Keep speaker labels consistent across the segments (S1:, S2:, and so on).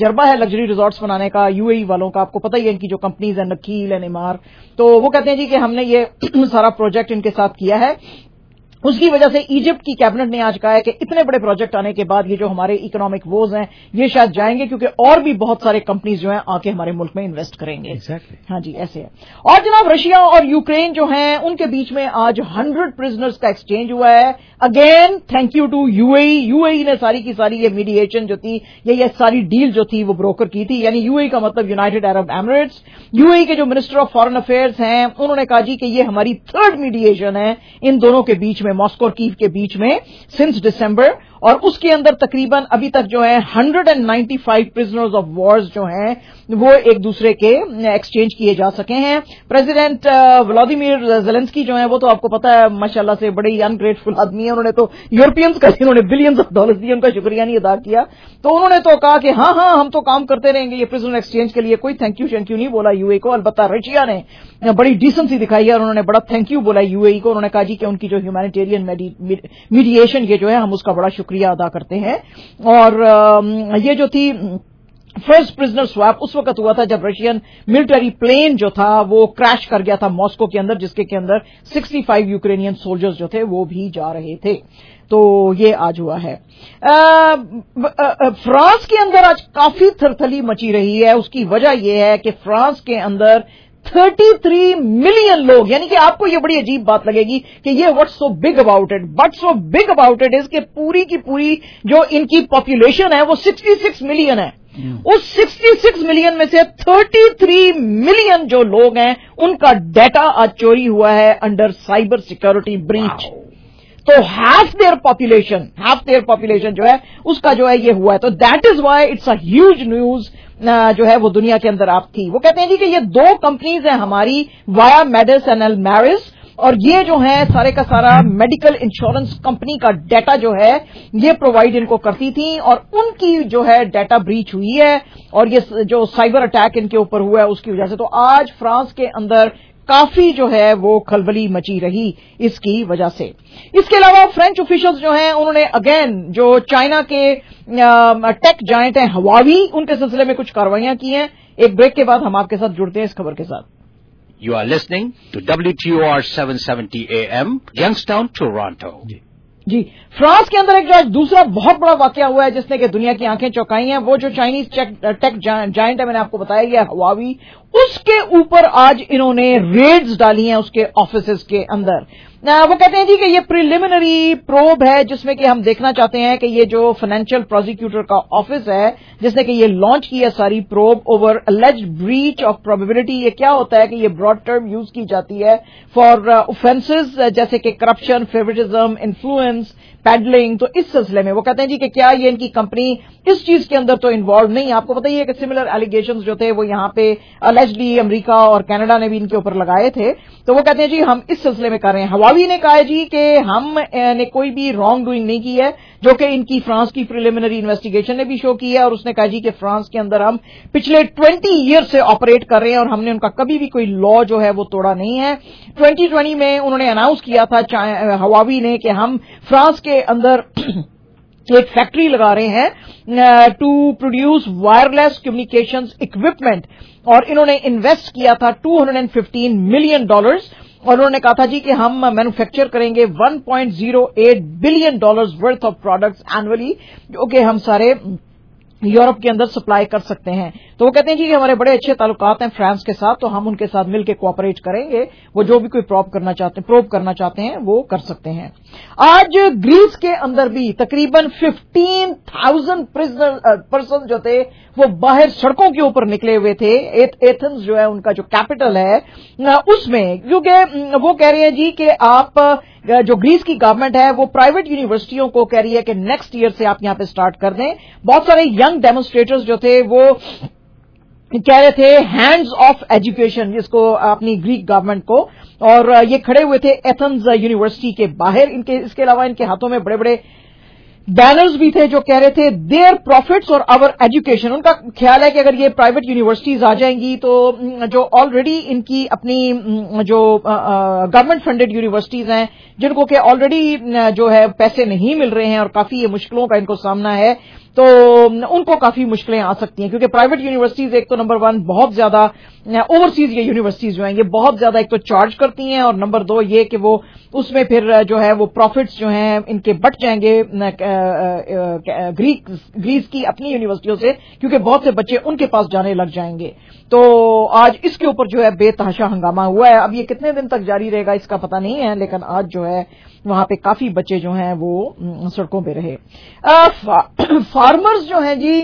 S1: تجربہ ہے luxury resorts بنانے کا یو اے ای والوں کا. آپ کو پتہ ہی ہے ان کی جو کمپنیز ہیں نکیل اینڈ ایمار, تو وہ کہتے ہیں جی کہ ہم نے یہ سارا پروجیکٹ ان کے ساتھ کیا ہے. اس کی وجہ سے ایجپٹ کی کیبنٹ نے آج کہا ہے کہ اتنے بڑے پروجیکٹ آنے کے بعد یہ جو ہمارے اکنامک ووز ہیں یہ شاید جائیں گے, کیونکہ اور بھی بہت سارے کمپنیز جو ہیں آ کے ہمارے ملک میں انویسٹ کریں گے. ہاں جی ایسے ہے. اور جناب رشیا اور یوکرین جو ہیں ان کے بیچ میں آج 100 پرزنرز کا ایکسچینج ہوا ہے. Again thank you to U A E. U A E نے ساری کی ساری یہ میڈیشن جو تھی یہ ساری ڈیل جو تھی وہ بروکر کی تھی. یعنی یو اے ای کا مطلب United Arab Emirates. U A E کے جو منسٹر آف فارن افیئرز ہیں انہوں نے کہا جی کہ یہ ہماری تھرڈ میڈیشن ہے ان دونوں کے بیچ میں, ماسکو اور کیف کے بیچ میں, سنس دسمبر. اور اس کے اندر تقریباً ابھی تک جو ہے 195 پرزنرز آف وارز جو ہیں وہ ایک دوسرے کے ایکسچینج کیے جا سکے ہیں. پریزیڈنٹ ولادیمیر زیلنسکی جو ہیں وہ تو آپ کو پتا ہے ماشاءاللہ سے بڑے ہی انگریٹفل آدمی ہیں. انہوں نے تو یورپینز کا انہوں نے بلینز آف ڈالرز دیے, ان کا شکریہ نہیں ادا کیا. تو انہوں نے تو کہا کہ ہاں ہم تو کام کرتے رہیں گے یہ پرزنر ایکسچینج کے لیے, کوئی تھینک یو نہیں بولا یو اے کو. البتہ رشیا نے بڑی ڈیسنسی دکھائی ہے اور انہوں نے بڑا تھینک یو بولا یو اے کو. انہوں نے کہا جی کہ ان کی جو ہیومینیٹیرین میڈیشن یہ جو ہے ہم اس کا بڑا شکریہ ادا کرتے ہیں. اور یہ جو تھی فرسٹ پرزنر سواپ اس وقت ہوا تھا جب رشین ملٹری پلین جو تھا وہ کریش کر گیا تھا ماسکو کے اندر, جس کے اندر 65 یوکرینین سولجرز جو تھے وہ بھی جا رہے تھے. تو یہ آج ہوا ہے. فرانس کے اندر آج کافی تھرتھلی مچی رہی ہے. اس کی وجہ یہ ہے کہ فرانس کے اندر 33 ملین لوگ, یعنی کہ آپ کو یہ بڑی عجیب بات لگے گی کہ یہ what's so big about it, but so big about it is کہ پوری کی پوری جو ان کی پاپولیشن ہے وہ 66 ملین ہے. اس 66 ملین میں سے 33 ملین جو لوگ ہیں ان کا ڈیٹا آج چوری ہوا ہے انڈر سائبر سیکورٹی بریچ. تو ہاف دیئر پاپولیشن جو ہے اس کا جو ہے یہ ہوا ہے. تو that is why it's a huge news جو ہے وہ دنیا کے اندر آپ تھی. وہ کہتے ہیں جی کہ یہ دو کمپنیز ہیں ہماری, وایا میڈس اینڈ المیرس, اور یہ جو ہے سارے کا سارا میڈیکل انشورنس کمپنی کا ڈیٹا جو ہے یہ پرووائڈ ان کو کرتی تھیں, اور ان کی جو ہے ڈیٹا بریچ ہوئی ہے اور یہ جو سائبر اٹیک ان کے اوپر ہوا ہے اس کی وجہ سے. تو آج فرانس کے اندر کافی جو ہے وہ کھلبلی مچی رہی اس کی وجہ سے. اس کے علاوہ فرینچ آفیشلز جو ہیں انہوں نے اگین جو چائنا کے ٹیک جائنٹ ہیں ہواوی, ان کے سلسلے میں کچھ کاروائیاں کی ہیں. ایک بریک کے بعد ہم آپ کے ساتھ جڑتے ہیں اس خبر کے ساتھ.
S2: You are listening to WTOR 770 AM, Youngstown, Toronto.
S1: جی فرانس کے اندر ایک جو دوسرا بہت بڑا واقعہ ہوا ہے جس نے کہ دنیا کی آنکھیں چونکائی ہیں, وہ جو چائنیز ٹیک جائنٹ ہے میں نے آپ کو بتایا گیا ہواوی, اس کے اوپر آج انہوں نے ریڈز ڈالی ہیں اس کے آفیسز کے اندر. وہ کہتے ہیں جی کہ یہ پریلیمنری پروب ہے جس میں کہ ہم دیکھنا چاہتے ہیں کہ یہ جو فائنینشیل پروزیکیوٹر کا آفس ہے جس نے کہ یہ لانچ کیا ساری probe over alleged breach of probability. یہ کیا ہوتا ہے کہ یہ براڈ ٹرم یوز کی جاتی ہے فار اوفینسز جیسے کہ کرپشن, فیوریٹزم, انفلوئنس, پیڈلنگ. تو اس سلسلے میں وہ کہتے ہیں جی کہ کیا یہ ان کی کمپنی اس چیز کے اندر تو انوالو نہیں. آپ کو پتہ ہی ہے کہ سملر ایلیگیشنز جو تھے وہ یہاں پہ اللیجڈلی امریکہ اور کینیڈا نے بھی ان کے اوپر لگائے تھے. تو وہ کہتے ہیں جی ہم اس سلسلے میں کر رہے ہیں. ہواوی نے کہا ہے جی کہ ہم نے کوئی بھی رانگ ڈوئنگ نہیں کی ہے, جو کہ ان کی فرانس کی پریلیمنری انویسٹیگیشن نے بھی شو کی ہے. اور اس نے کہا جی کہ فرانس کے اندر ہم پچھلے 20 ایئر سے آپریٹ کر رہے ہیں اور ہم نے ان کا کبھی بھی کوئی لا جو ہے وہ توڑا نہیں ہے. 2020 میں انہوں نے اناؤنس کیا تھا ہواوی نے کہ ہم فرانس کے اندر ایک فیکٹری لگا رہے ہیں to produce wireless communications equipment, اور انہوں نے انویسٹ کیا تھا $215 ملین, اور انہوں نے کہا تھا جی کہ ہم مینوفیکچر کریں گے $1.08 billion worth of products annually, جو کہ ہم سارے یورپ کے اندر سپلائی کر سکتے ہیں. تو وہ کہتے ہیں جی کہ ہمارے بڑے اچھے تعلقات ہیں فرانس کے ساتھ, تو ہم ان کے ساتھ مل کے کوآپریٹ کریں گے. وہ جو بھی کوئی پروب کرنا چاہتے ہیں وہ کر سکتے ہیں. آج گریس کے اندر بھی تقریباً 15,000 پرسن جو تھے وہ باہر سڑکوں کے اوپر نکلے ہوئے تھے. ایتھنز جو ہے ان کا جو کیپٹل ہے اس میں, کیونکہ وہ کہہ رہے ہیں جی کہ آپ جو گریس کی گورنمنٹ ہے وہ پرائیویٹ یونیورسٹیوں کو کہہ رہی ہے کہ نیکسٹ ایئر سے آپ یہاں پہ سٹارٹ کر دیں. بہت سارے ینگ ڈیمونسٹریٹرز جو تھے وہ کہہ رہے تھے ہینڈز آف ایجوکیشن جس کو اپنی گریک گورنمنٹ کو, اور یہ کھڑے ہوئے تھے ایتھنز یونیورسٹی کے باہر. اس کے علاوہ ان کے ہاتھوں میں بڑے بڑے بینرز بھی تھے جو کہہ رہے تھے دیئر پروفٹس اور آور ایجوکیشن. ان کا خیال ہے کہ اگر یہ پرائیویٹ یونیورسٹیز آ جائیں گی تو جو آلریڈی ان کی اپنی جو گورنمنٹ فنڈڈ یونیورسٹیز ہیں جن کو کہ آلریڈی جو ہے پیسے نہیں مل رہے ہیں اور کافی یہ مشکلوں کا ان کو سامنا ہے, تو ان کو کافی مشکلیں آ سکتی ہیں، کیونکہ پرائیویٹ یونیورسٹیز ایک تو نمبر 1 بہت زیادہ اوورسیز یہ یونیورسٹیز جو ہیں یہ بہت زیادہ ایک تو چارج کرتی ہیں، اور نمبر 2 یہ کہ وہ اس میں پھر جو ہے وہ پروفٹس جو ہیں ان کے بٹ جائیں گے گریس کی اپنی یونیورسٹیوں سے، کیونکہ بہت سے بچے ان کے پاس جانے لگ جائیں گے. تو آج اس کے اوپر جو ہے بے تحاشا ہنگامہ ہوا ہے. اب یہ کتنے دن تک جاری رہے گا اس کا پتہ نہیں ہے، لیکن آج جو ہے وہاں پہ کافی بچے جو ہیں وہ سڑکوں پہ رہے. فارمرز جو ہیں جی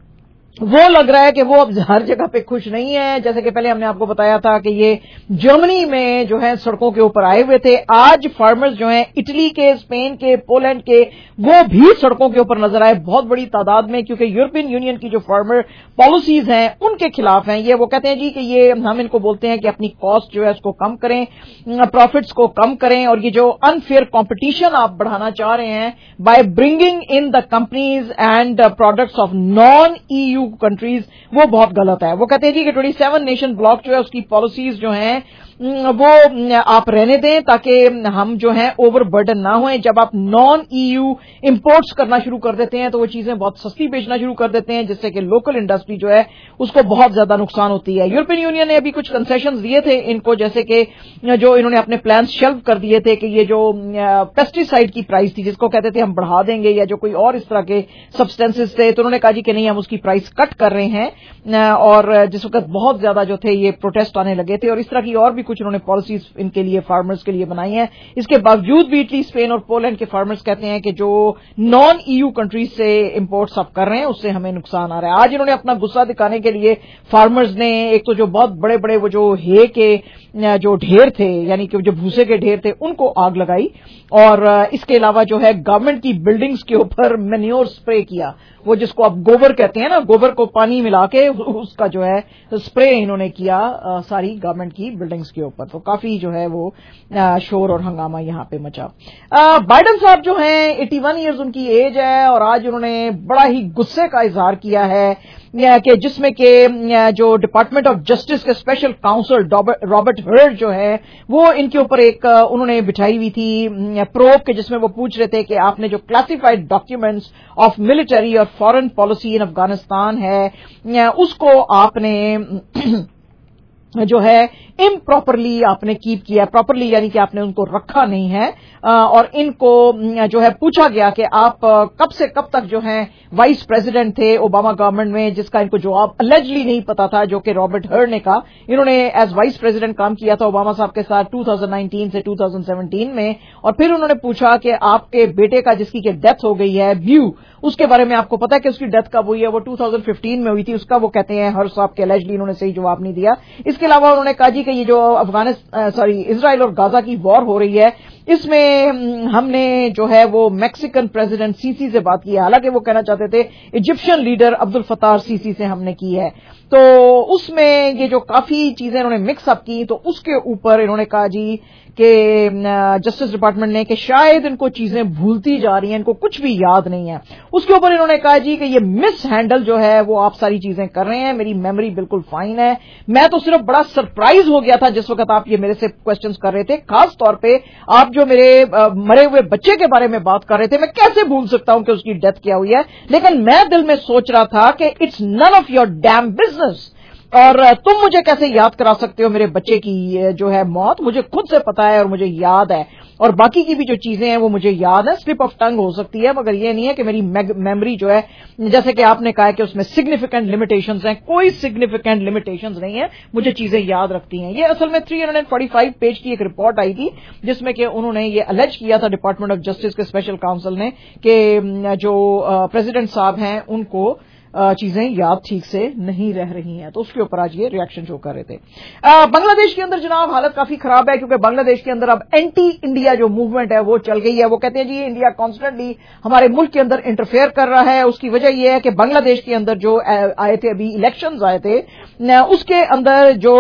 S1: وہ لگ رہا ہے کہ وہ اب ہر جگہ پہ خوش نہیں ہے. جیسے کہ پہلے ہم نے آپ کو بتایا تھا کہ یہ جرمنی میں جو ہے سڑکوں کے اوپر آئے ہوئے تھے. آج فارمرز جو ہیں اٹلی کے، اسپین کے، پولینڈ کے، وہ بھی سڑکوں کے اوپر نظر آئے بہت بڑی تعداد میں، کیونکہ یورپین یونین کی جو فارمر پالیسیز ہیں ان کے خلاف ہیں. یہ وہ کہتے ہیں جی کہ یہ ہم ان کو بولتے ہیں کہ اپنی کاسٹ جو ہے اس کو کم کریں، پروفٹس کو کم کریں، اور یہ جو انفیئر کمپٹیشن آپ بڑھانا چاہ رہے ہیں by bringing in the companies and products of non E U countries, وہ بہت غلط ہے. وہ کہتے ہیں جی کہ 27 نیشن بلاک جو ہے اس کی پالیسیز جو ہیں وہ آپ رہنے دیں تاکہ ہم جو ہیں اوور برڈن نہ ہوئیں. جب آپ نان ای یو امپورٹس کرنا شروع کر دیتے ہیں تو وہ چیزیں بہت سستی بیچنا شروع کر دیتے ہیں، جس سے کہ لوکل انڈسٹری جو ہے اس کو بہت زیادہ نقصان ہوتی ہے. یورپین یونین نے ابھی کچھ کنسیشنز دیے تھے ان کو، جیسے کہ جو انہوں نے اپنے پلانز شیلف کر دیے تھے کہ یہ جو پیسٹی سائڈ کی پرائز تھی جس کو کہتے تھے ہم بڑھا دیں گے، یا جو کوئی اور اس طرح کے سبسٹینسز تھے، تو انہوں نے کہا جی کہ نہیں ہم اس کی پرائز کٹ کر رہے ہیں. اور جس وقت بہت زیادہ جو تھے یہ پروٹیسٹ آنے لگے تھے، اور اس طرح کی اور بھی کچھ انہوں نے پالیسیز ان کے لیے فارمرز کے لیے بنائی ہیں. اس کے باوجود بھی اٹلی، اسپین اور پولینڈ کے فارمرز کہتے ہیں کہ جو نان ای یو کنٹریز سے امپورٹس آپ کر رہے ہیں اس سے ہمیں نقصان آ رہا ہے. آج انہوں نے اپنا غصہ دکھانے کے لیے فارمرز نے ایک تو جو بہت بڑے بڑے وہ جو ہے کے جو ڈھیر تھے، یعنی کہ جو بھوسے کے ڈھیر تھے، ان کو آگ لگائی، اور اس کے علاوہ جو ہے گورنمنٹ کی بلڈنگز کے اوپر مینیور سپرے کیا، وہ جس کو آپ گوبر کہتے ہیں نا، گوبر کو پانی ملا کے اس کا جو ہے سپرے انہوں نے کیا ساری گورنمنٹ کی بلڈنگز کے اوپر. تو کافی جو ہے وہ شور اور ہنگامہ یہاں پہ مچا. بائیڈن صاحب جو ہیں 81 ایئرز ان کی ایج ہے، اور آج انہوں نے بڑا ہی غصے کا اظہار کیا ہے کہ جس میں کہ جو ڈپارٹمنٹ آف جسٹس کے اسپیشل کاؤنسل رابرٹ ہرڈ جو ہے وہ ان کے اوپر ایک انہوں نے بٹھائی ہوئی تھی پروب کے، جس میں وہ پوچھ رہے تھے کہ آپ نے جو کلاسیفائڈ ڈاکیومنٹس آف ملٹری اور فارن پالیسی ان افغانستان ہے اس کو آپ نے جو ہے امپراپرلی آپ نے کیپ کیا. پراپرلی یعنی کہ آپ نے ان کو رکھا نہیں ہے، اور ان کو جو ہے پوچھا گیا کہ آپ کب سے کب تک جو ہیں وائس پریزیڈنٹ تھے اوباما گورنمنٹ میں، جس کا ان کو جواب الجلی نہیں پتا تھا، جو کہ رابرٹ ہرڈ نے کہا. انہوں نے ایز وائس پریزیڈنٹ کام کیا تھا اوباما صاحب کے ساتھ 2019 سے 2017 میں، اور پھر انہوں نے پوچھا کہ آپ کے بیٹے کا جس کی کہ ڈیتھ ہو گئی ہے بیو، اس کے بارے میں آپ کو پتا ہے کہ اس کی ڈیتھ کب ہوئی ہے؟ وہ 2015 میں ہوئی تھی. اس کا وہ کہتے ہیں ہر صاحب کے الجلی انہوں نے صحیح جواب نہیں دیا. اس کے علاوہ انہوں نے کہا جی کہ یہ جو اسرائیل اور غازہ کی وار ہو رہی ہے اس میں ہم نے جو ہے وہ میکسیکن پریزیڈنٹ سیسی سے بات کی ہے، حالانکہ وہ کہنا چاہتے تھے ایجپشین لیڈر عبد الفتاح سیسی سے ہم نے کی ہے. تو اس میں یہ جو کافی چیزیں انہوں نے مکس اپ کی، تو اس کے اوپر انہوں نے کہا جی کہ جسٹس ڈپارٹمنٹ نے کہ شاید ان کو چیزیں بھولتی جا رہی ہیں، ان کو کچھ بھی یاد نہیں ہے. اس کے اوپر انہوں نے کہا جی کہ یہ مس ہینڈل جو ہے وہ آپ ساری چیزیں کر رہے ہیں، میری میموری بالکل فائن ہے. میں تو صرف بڑا سرپرائز ہو گیا تھا جس وقت آپ یہ میرے سے کوسچنز کر رہے تھے، خاص طور پہ آپ جو میرے مرے ہوئے بچے کے بارے میں بات کر رہے تھے. میں کیسے بھول سکتا ہوں کہ اس کی ڈیتھ کیا ہوئی ہے، لیکن میں دل میں سوچ رہا تھا کہ it's none of your dam business, اور تم مجھے کیسے یاد کرا سکتے ہو میرے بچے کی جو ہے موت؟ مجھے خود سے پتا ہے اور مجھے یاد ہے، اور باقی کی بھی جو چیزیں ہیں وہ مجھے یاد ہے. سلپ آف ٹنگ ہو سکتی ہے، مگر یہ نہیں ہے کہ میری میموری جو ہے جیسے کہ آپ نے کہا کہ اس میں سگنیفیکنٹ لمیٹیشنز ہیں. کوئی سگنیفیکنٹ لمیٹیشنز نہیں ہے، مجھے چیزیں یاد رکھتی ہیں. یہ اصل میں 345 پیج کی ایک رپورٹ آئی تھی جس میں کہ انہوں نے یہ الج کیا تھا ڈپارٹمنٹ آف جسٹس کے اسپیشل کاؤنسل نے کہ جو پریزیڈنٹ صاحب ہیں ان کو چیزیں یاد ٹھیک سے نہیں رہ رہی ہیں. تو اس کے اوپر آج یہ ریاکشن شو کر رہے تھے. بنگلہ دیش کے اندر جناب حالت کافی خراب ہے، کیونکہ بنگلہ دیش کے اندر اب اینٹی انڈیا جو موومنٹ ہے وہ چل گئی ہے. وہ کہتے ہیں جی انڈیا کانسٹنٹلی ہمارے ملک کے اندر انٹرفیئر کر رہا ہے. اس کی وجہ یہ ہے کہ بنگلہ دیش کے اندر جو آئے تھے ابھی الیکشنز آئے تھے، اس کے اندر جو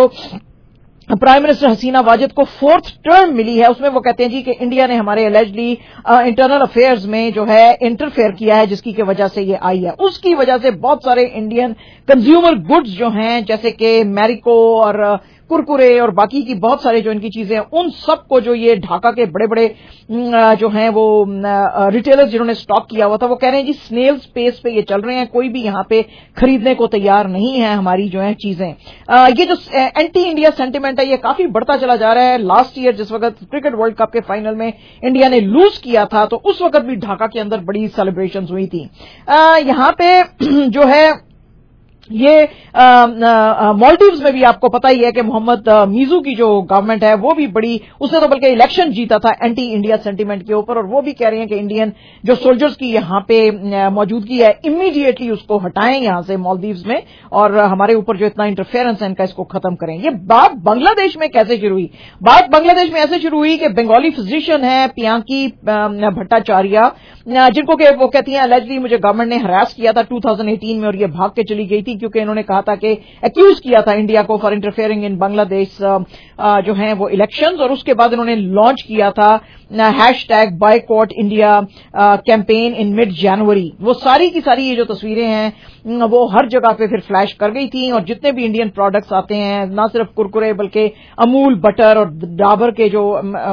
S1: پرائم منسٹر حسینہ واجد کو 4th ٹرم ملی ہے، اس میں وہ کہتے ہیں جی کہ انڈیا نے ہمارے الجلی انٹرنل افیئرز میں جو ہے انٹرفیئر کیا ہے، جس کی وجہ سے یہ آئی ہے. اس کی وجہ سے بہت سارے انڈین کنزیومر گڈز جو ہیں جیسے کہ میریکو اور कुरकुरे और बाकी की बहुत सारे जो इनकी चीजें हैं, उन सब को जो ये ढाका के बड़े बड़े जो हैं वो रिटेलर्स जिन्होंने स्टॉक किया हुआ था, वो कह रहे हैं जी स्नेल स्पेस पे ये चल रहे हैं, कोई भी यहां पे खरीदने को तैयार नहीं है हमारी जो है चीजें। ये जो एंटी इंडिया सेंटिमेंट है ये काफी बढ़ता चला जा रहा है। लास्ट ईयर जिस वक्त क्रिकेट वर्ल्ड कप के फाइनल में इंडिया ने लूज किया था तो उस वक्त भी ढाका के अंदर बड़ी सेलिब्रेशंस हुई थी। यहां पे जो है ये मालदीव्स में भी आपको पता ही है कि मोहम्मद मीजू की जो गवर्नमेंट है वो भी बड़ी, उसने तो बल्कि इलेक्शन जीता था एंटी इंडिया सेंटीमेंट के ऊपर, और वो भी कह रहे हैं कि इंडियन जो सोल्जर्स की यहां पे मौजूदगी है इमीडिएटली उसको हटाएं यहां से मालदीव्स में, और हमारे ऊपर जो इतना इंटरफेरेंस है इनका इसको खत्म करें। ये बात बांग्लादेश में कैसे शुरू हुई? बात बांग्लादेश में ऐसे शुरू हुई कि बंगाली फिजिशियन है पियांकी भट्टाचार्य, जिनको कि वो कहती हैं अलैजली मुझे गवर्नमेंट ने हरास किया था 2018 में और ये भाग के चली गई थी क्योंकि इन्होंने कहा था कि एक्यूज किया था इंडिया को फॉर इंटरफेयरिंग इन बांग्लादेश जो हैं वो इलेक्शंस, और उसके बाद इन्होंने लॉन्च किया था hashtag boycott India campaign in mid January. वो सारी की सारी ये जो तस्वीरें हैं वो हर जगह पे फिर फ्लैश कर गई थी, और जितने भी इंडियन प्रोडक्ट्स आते हैं ना सिर्फ कुरकुरे बल्कि अमूल बटर और डाबर के जो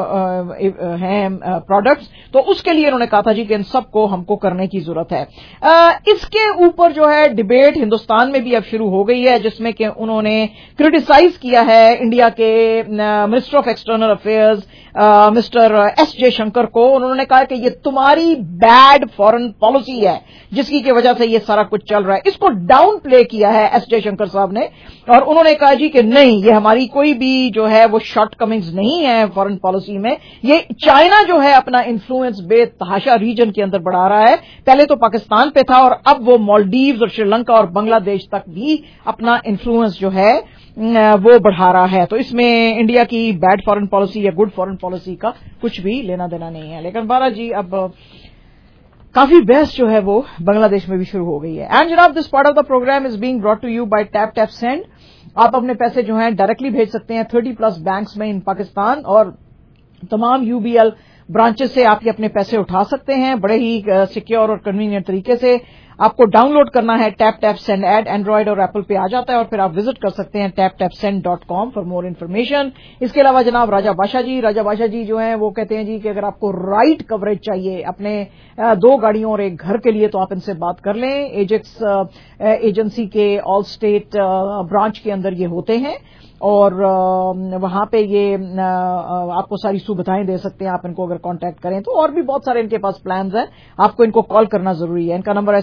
S1: हैं प्रोडक्ट्स, तो उसके लिए उन्होंने कहा था जी कि इन सबको हमको करने की जरूरत है। इसके ऊपर जो है डिबेट हिंदुस्तान में भी अब शुरू हो गई है, जिसमें कि उन्होंने क्रिटिसाइज किया है इंडिया के minister of external affairs mister S Jaishankar को। उन्होंने कहा कि ये तुम्हारी बैड फॉरेन पॉलिसी है जिसकी की वजह से ये सारा कुछ चल रहा है। इसको डाउन प्ले किया है एस जयशंकर साहब ने, और उन्होंने कहा जी कि नहीं, ये हमारी कोई भी जो है वो शॉर्ट कमिंग्स नहीं है फॉरेन पॉलिसी में। ये चाइना जो है अपना इन्फ्लुएंस बेतहाशा रीजन के अंदर बढ़ा रहा है, पहले तो पाकिस्तान पे था और अब वो मालदीव्स और श्रीलंका और बांग्लादेश तक भी अपना इन्फ्लुएंस जो है वो बढ़ा रहा है। तो इसमें इंडिया की बैड फॉरेन पॉलिसी या गुड फॉरेन पॉलिसी का कुछ भी लेना देना नहीं है। लेकिन बारा जी अब काफी बहस जो है वो बांग्लादेश में भी शुरू हो गई है। एंड जनाब this part of the program is being brought to you by Tap Tap Send. आप अपने पैसे जो हैं डायरेक्टली भेज सकते हैं 30+ बैंक्स में इन पाकिस्तान, और तमाम यूबीएल ब्रांचेस से आप ये अपने पैसे उठा सकते हैं बड़े ही सिक्योर और कन्वीनियंट तरीके से। आपको डाउनलोड करना है Tap Tap Send ad, Android और एप्पल पे आ जाता है, और फिर आप विजिट कर सकते हैं taptapsend.com फॉर मोर इन्फॉर्मेशन। इसके अलावा जनाब राजा बादशाह जी जो हैं वो कहते हैं जी कि अगर आपको राइट कवरेज चाहिए अपने 2 गाड़ियों और 1 घर के लिए तो आप इनसे बात कर लें। एजेक्स एजेंसी के ऑल स्टेट ब्रांच के अंदर ये होते हैं, और वहां पे ये आपको सारी सुविधाएं दे सकते हैं आप इनको अगर कांटेक्ट करें तो। और भी बहुत सारे इनके पास प्लान्स हैं, आपको इनको कॉल करना जरूरी है। इनका नंबर है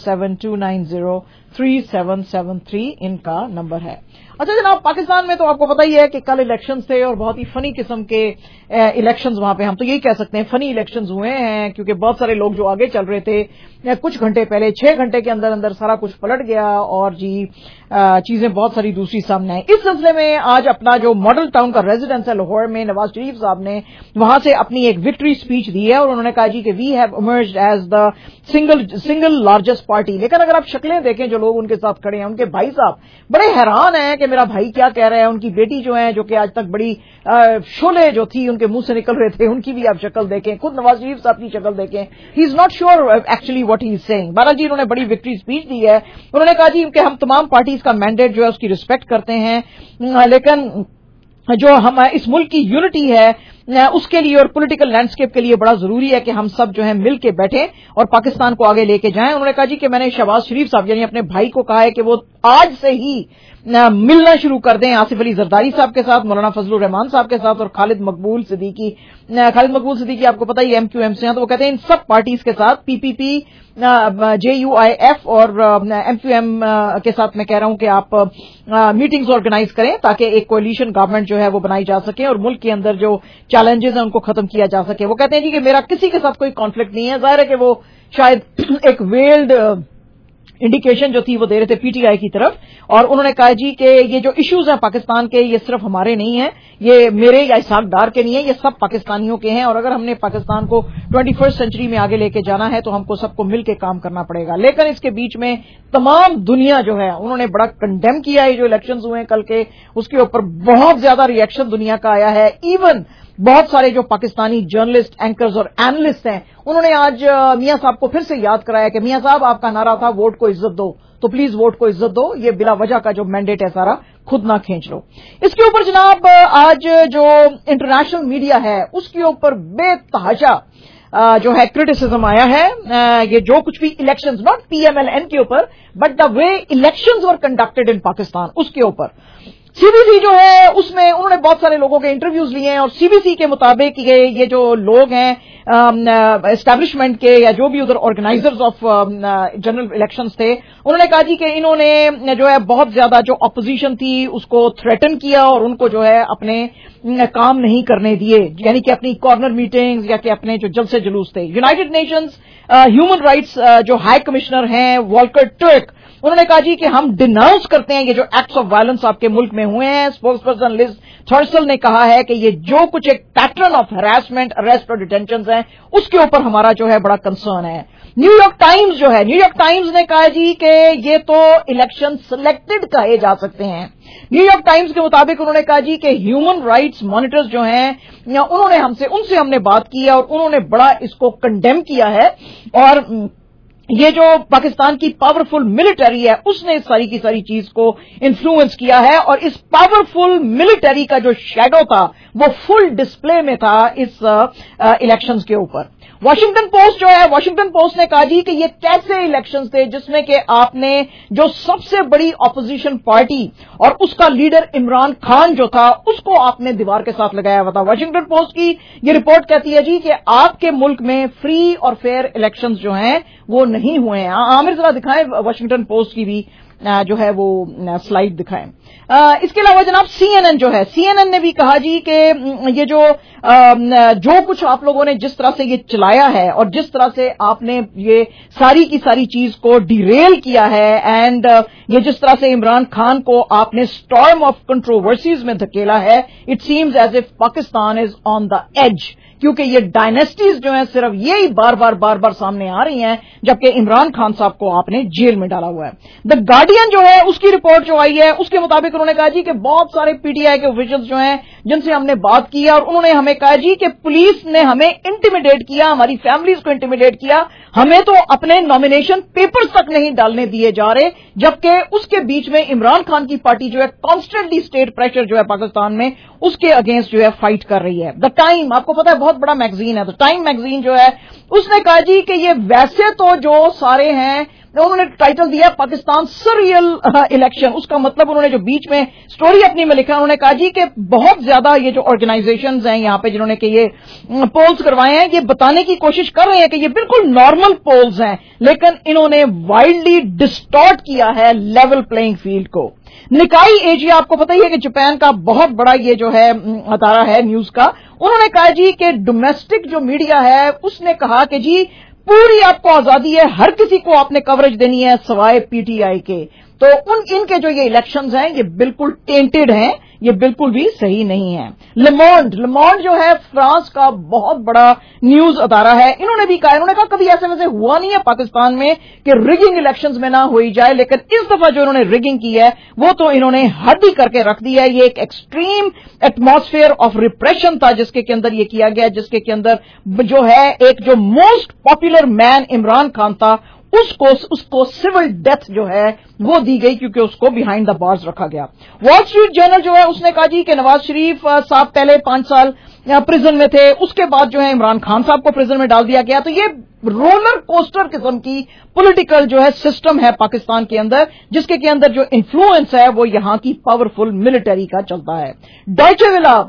S1: 647-290-3773 इनका नंबर है। अच्छा जनाब, पाकिस्तान में तो आपको पता ही है कि कल इलेक्शंस थे और बहुत ही फनी किस्म के इलेक्शंस वहां पे, हम तो यही कह सकते हैं फनी इलेक्शंस हुए हैं, क्योंकि बहुत सारे लोग जो आगे चल रहे थे कुछ घंटे पहले 6 घंटे के अंदर अंदर सारा कुछ पलट गया और जी चीजें बहुत सारी दूसरी सामने आई। इस सिलसिले में आज अपना जो मॉडल टाउन का रेजिडेंस है लाहौर में, नवाज शरीफ साहब ने वहां से अपनी एक विक्ट्री स्पीच दी है, और उन्होंने कहा जी कि we have emerged as the single largest party. लेकिन अगर आप शक्लें देखें जो लोग उनके साथ खड़े हैं, उनके भाई साहब बड़े हैरान हैं कि मेरा भाई क्या कह रहा है। उनकी बेटी जो है जो कि आज तक बड़ी शोले जो थी उनके मुंह से निकल रहे थे, उनकी भी आप शक्ल देखें, खुद नवाज शरीफ साहब की शक्ल देखें, he is not sure actually what he is saying. बहरहाल जी उन्होंने बड़ी विक्ट्री स्पीच दी है। उन्होंने कहा जी कि हम तमाम पार्टीज का मैंडेट जो है उसकी रिस्पेक्ट करते हैं, लेकिन जो हम इस मुल्क की यूनिटी है उसके लिए और पॉलिटिकल लैंडस्केप के लिए बड़ा जरूरी है कि हम सब जो है मिल के बैठें और पाकिस्तान को आगे लेके जाएं। उन्होंने कहा जी कि मैंने शहबाज शरीफ साहब यानी अपने भाई को कहा है कि वो आज से ही मिलना शुरू कर दें आसिफ अली जरदारी साहब के साथ, मौलाना फजलुर रहमान साहब के साथ और खालिद मकबूल सिद्दीकी आपको पता ही एमक्यूएम से हैं, तो वो कहते हैं इन सब पार्टीज के साथ पीपीपी, JUIF और एमक्यूएम के साथ मैं कह रहा हूं कि आप मीटिंग्स ऑर्गेनाइज करें ताकि एक कोalition गवर्नमेंट जो है वो बनाई जा सके और मुल्क के अंदर जो चैलेंजेस हैं उनको खत्म किया जा सके। वो कहते हैं जी कि मेरा किसी के साथ कोई कॉन्फ्लिक्ट नहीं है। जाहिर है कि वो शायद एक वेल्ड इंडिकेशन जो थी वो दे रहे थे पीटीआई की तरफ, और उन्होंने कहा जी कि ये जो इश्यूज हैं पाकिस्तान के ये सिर्फ हमारे नहीं हैं, ये मेरे या इसहाक डार के नहीं है, ये सब पाकिस्तानियों के हैं, और अगर हमने पाकिस्तान को 21st सेंचुरी में आगे लेके जाना है तो हमको सबको मिलकर काम करना पड़ेगा। लेकिन इसके बीच में तमाम दुनिया जो है उन्होंने बड़ा कंडेम किया है जो इलेक्शंस हुए हैं कल के, उसके ऊपर बहुत ज्यादा रिएक्शन दुनिया का आया है। इवन बहुत सारे जो पाकिस्तानी जर्नलिस्ट, एंकर्स और एनालिस्ट हैं उन्होंने आज मियां साहब को फिर से याद कराया कि मियां साहब आपका नारा था वोट को इज्जत दो, तो प्लीज वोट को इज्जत दो, ये बिला वजह का जो मैंडेट है सारा खुद ना खींच लो। इसके ऊपर जनाब आज जो इंटरनेशनल मीडिया है उसके ऊपर बेतहाशा जो है क्रिटिसिज्म आया है। ये जो कुछ भी इलेक्शंस, नॉट पीएमएलएन के ऊपर, but the way elections were conducted in Pakistan, उसके ऊपर सीबीसी जो है उसमें उन्होंने बहुत सारे लोगों के इंटरव्यूज लिए हैं और सीबीसी के मुताबिक ये जो लोग हैं एस्टैब्लिशमेंट के या जो भी उधर ऑर्गेनाइजर्स ऑफ जनरल इलेक्शंस थे, उन्होंने कहा जी कि इन्होंने जो है बहुत ज्यादा जो अपोजिशन थी उसको थ्रेटन किया और उनको जो है अपने काम नहीं करने दिए, यानी कि अपनी कॉर्नर मीटिंग्स या कि अपने जो जलसे जुलूस थे। यूनाइटेड नेशंस ह्यूमन राइट्स जो हाई कमिश्नर हैं वॉल्कर टर्क, उन्होंने कहा जी कि हम डिनाउंस करते हैं ये जो एक्ट्स ऑफ वायलेंस आपके मुल्क में हुए हैं। स्पोक्सपर्सन लिज थर्सल ने कहा है कि ये जो कुछ एक पैटर्न ऑफ हैरेसमेंट, अरेस्ट और डिटेंशन है उसके ऊपर हमारा जो है बड़ा कंसर्न है। न्यूयॉर्क टाइम्स जो है, न्यूयॉर्क टाइम्स ने कहा जी कि ये तो इलेक्शन सिलेक्टेड कहे जा सकते हैं। न्यूयॉर्क टाइम्स के मुताबिक उन्होंने कहा जी कि ह्यूमन राइट्स मॉनिटर्स जो हैं उन्होंने उनसे हमने बात की है और उन्होंने बड़ा इसको कंडेम किया है और ये जो पाकिस्तान की पावरफुल मिलिटरी है उसने इस सारी की सारी चीज को इन्फ्लुएंस किया है और इस पावरफुल मिलिटरी का जो शैडो था वो फुल डिस्प्ले में था इस इलेक्शंस के ऊपर। वाशिंगटन पोस्ट जो है, वाशिंगटन पोस्ट ने कहा जी कि ये कैसे इलेक्शंस थे जिसमें कि आपने जो सबसे बड़ी ऑपोजिशन पार्टी और उसका लीडर इमरान खान जो था उसको आपने दीवार के साथ लगाया हुआ था। वाशिंगटन पोस्ट की ये रिपोर्ट कहती है जी कि आपके मुल्क में फ्री और फेयर इलेक्शंस जो हैं वो नहीं हुए हैं। आमिर जरा दिखाएं वाशिंगटन पोस्ट की भी जो है वो स्लाइड दिखाएं। इसके अलावा जनाब सीएनएन जो है, सीएनएन ने भी कहा जी कि ये जो कुछ आप लोगों ने जिस तरह से ये चलाया है और जिस तरह से आपने ये सारी की सारी चीज को डिरेल किया है एंड ये जिस तरह से इमरान खान को आपने स्टॉर्म ऑफ कंट्रोवर्सीज में धकेला है, it seems as if Pakistan is on the edge, क्योंकि ये डायनेस्टीज जो हैं सिर्फ यही बार बार सामने आ रही हैं, जबकि इमरान खान साहब को आपने जेल में डाला हुआ है। द गार्डियन जो है उसकी रिपोर्ट जो आई है उसके मुताबिक उन्होंने कहा जी कि बहुत सारे पीटीआई के ऑफिशियल्स जो हैं जिनसे हमने बात की और उन्होंने हमें कहा जी कि पुलिस ने हमें इंटिमिडेट किया, हमारी फैमिलीज को इंटिमिडेट किया, हमें तो अपने नॉमिनेशन पेपर्स तक नहीं डालने दिए जा रहे, जबकि उसके बीच में इमरान खान की पार्टी जो है कॉन्स्टेंटली स्टेट प्रेशर जो है पाकिस्तान में उसके अगेंस्ट जो है फाइट कर रही है। द टाइम, आपको पता है बहुत बड़ा मैगजीन है, द टाइम मैगजीन जो है उसने कहा जी कि ये वैसे तो जो सारे हैं उन्होंने टाइटल दिया पाकिस्तान सरियल इलेक्शन, उसका मतलब उन्होंने जो बीच में स्टोरी अपनी में लिखा उन्होंने कहा जी कि बहुत ज्यादा ये जो ऑर्गेनाइजेशंस हैं यहां पे जिन्होंने कि ये पोल्स करवाए हैं ये बताने की कोशिश कर रहे हैं कि ये बिल्कुल नॉर्मल पोल्स हैं, लेकिन इन्होंने वाइल्डली डिस्टॉर्ट किया है लेवल प्लेइंग फील्ड को। निकाई एजिया, आपको पता ही है कि जापान का बहुत बड़ा ये जो है अदारा है न्यूज का, उन्होंने कहा जी कि डोमेस्टिक जो मीडिया है उसने कहा कि जी पूरी आपको आजादी है, हर किसी को आपने कवरेज देनी है सवाए पीटीआई के। तो इनके जो ये इलेक्शंस हैं ये बिल्कुल टेंटेड हैं, ये बिल्कुल भी सही नहीं है। लेमॉन्ड जो है फ्रांस का बहुत बड़ा न्यूज अदारा है, इन्होंने भी कहा, इन्होंने कहा कभी ऐसे वैसे हुआ नहीं है पाकिस्तान में कि रिगिंग इलेक्शंस में ना हो जाए, लेकिन इस दफा जो इन्होंने रिगिंग की है वो तो इन्होंने हद ही करके रख दी है। ये एक एक्सट्रीम एटमॉस्फेयर ऑफ रिप्रेशन था जिसके के अंदर ये किया गया, जिसके के अंदर जो है एक जो most popular man Imran Khan था उसको सिविल डेथ जो है वो दी गई क्योंकि उसको बिहाइंड द बार्स रखा गया। वॉल स्ट्रीट जर्नल जो है उसने कहा जी कि नवाज शरीफ साहब पहले 5 साल प्रिजन में थे, उसके बाद जो है इमरान खान साहब को प्रिजन में डाल दिया गया। तो ये रोलर कोस्टर किस्म की पॉलिटिकल जो है सिस्टम है पाकिस्तान के अंदर, जिसके के अंदर जो इन्फ्लुएंस है वो यहां की पावरफुल मिलिटरी का चलता है। डॉयचे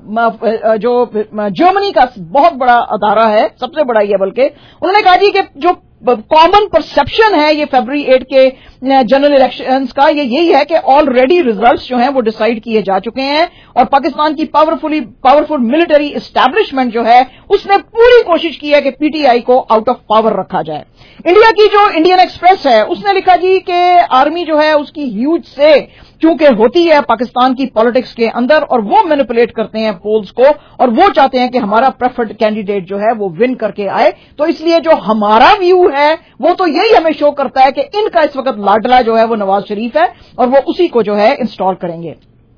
S1: वेले जो जर्मनी का बहुत बड़ा अदारा है, सबसे बड़ा ये बल्कि, उन्होंने कहा जी कि जो कॉमन परसेप्शन है ये फरवरी 8 के जनरल इलेक्शंस का ये यही है कि ऑलरेडी रिजल्ट्स जो हैं वो डिसाइड किए जा चुके हैं और पाकिस्तान की पावरफुल मिलिटरी एस्टैब्लिशमेंट जो है उसने पूरी कोशिश की है कि पीटीआई को आउट ऑफ पावर रखा जाए। इंडिया की जो इंडियन एक्सप्रेस है उसने लिखा जी कि आर्मी जो है उसकी ह्यूज से क्योंकि होती है पाकिस्तान की पॉलिटिक्स के अंदर और वो मैनिपुलेट करते हैं पोल्स को और वो चाहते हैं कि हमारा प्रेफर्ड कैंडिडेट जो है वो विन करके आए। तो इसलिए जो हमारा व्यू है वो तो यही हमें शो करता है कि इनका इस वक्त लाडला जो है वो नवाज शरीफ है और वो उसी को जो है इंस्टॉल करेंगे।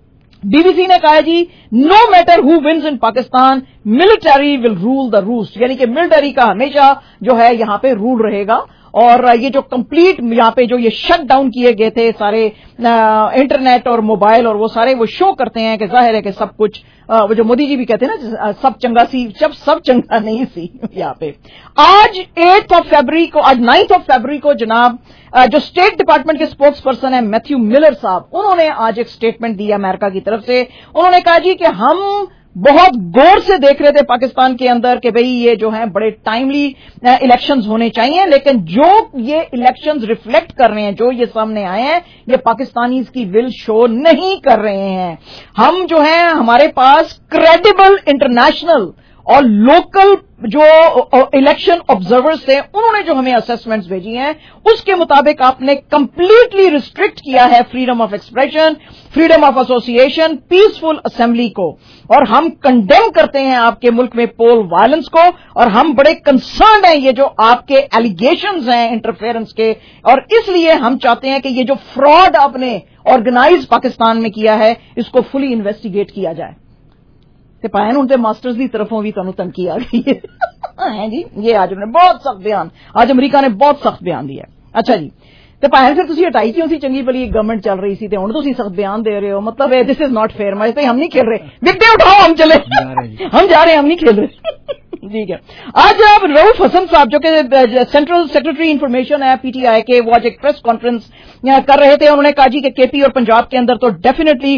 S1: बीबीसी ने कहा जी no matter who wins in Pakistan military will rule the roost, यानी कि मिलिटरी का हमेशा जो है यहां पे रूल रहेगा اور یہ جو کمپلیٹ یہاں پہ جو یہ شٹ ڈاؤن کیے گئے تھے سارے انٹرنیٹ اور موبائل اور وہ سارے وہ شو کرتے ہیں کہ ظاہر ہے کہ سب کچھ وہ جو مودی جی بھی کہتے ہیں نا سب چنگا سی جب سب چنگا نہیں سی. یہاں پہ آج 9 فیبری کو جناب جو اسٹیٹ ڈپارٹمنٹ کے اسپوکس پرسن ہیں میتھیو ملر صاحب, انہوں نے آج ایک اسٹیٹمنٹ دیا امریکہ کی طرف سے. انہوں نے کہا جی کہ ہم بہت غور سے دیکھ رہے تھے پاکستان کے اندر کہ بھئی یہ جو ہیں بڑے ٹائملی الیکشنز ہونے چاہیے, لیکن جو یہ الیکشنز ریفلیکٹ کر رہے ہیں, جو یہ سامنے آئے ہیں, یہ پاکستانیز کی ول شو نہیں کر رہے ہیں. ہم جو ہیں ہمارے پاس کریڈیبل انٹرنیشنل اور لوکل جو الیکشن آبزرورز تھے انہوں نے جو ہمیں اسسمنٹس بھیجی ہیں اس کے مطابق آپ نے کمپلیٹلی ریسٹرکٹ کیا ہے freedom of expression, freedom of association, peaceful assembly کو, اور ہم کنڈیم کرتے ہیں آپ کے ملک میں پول وائلنس کو, اور ہم بڑے کنسرنڈ ہیں یہ جو آپ کے ایلیگیشنز ہیں انٹرفیئرنس کے, اور اس لیے ہم چاہتے ہیں کہ یہ جو فراڈ آپ نے آرگنائز پاکستان میں کیا ہے اس کو فلی انویسٹیگیٹ کیا جائے. پائن ان کے ماسٹرز کی طرفوں بھی تنقید آ گئی ہے جی. یہ آج انہوں نے بہت سخت بیان, آج امریکہ نے بہت سخت بیان دیا. اچھا جی, تو پائن پھر تھی ہٹائی کیوں سی چنگی بلی گورنمنٹ چل رہی سی ہوں تھی سخت بیان دے رہے ہو, مطلب دس از ناٹ فیئر. میں ہم نہیں کھیل رہے, بکتے اٹھاؤ ہم چلے, ہم جا رہے ہیں, ہم نہیں کھیل رہے. ٹھیک ہے. آج جناب رؤف حسن صاحب جو کہ سینٹرل سیکرٹری انفارمیشن ہے پی ٹی آئی کے, وہ آج ایک پریس کانفرنس کر رہے تھے. انہوں نے کہا جی کہ کے پی اور پنجاب کے اندر تو ڈیفینیٹلی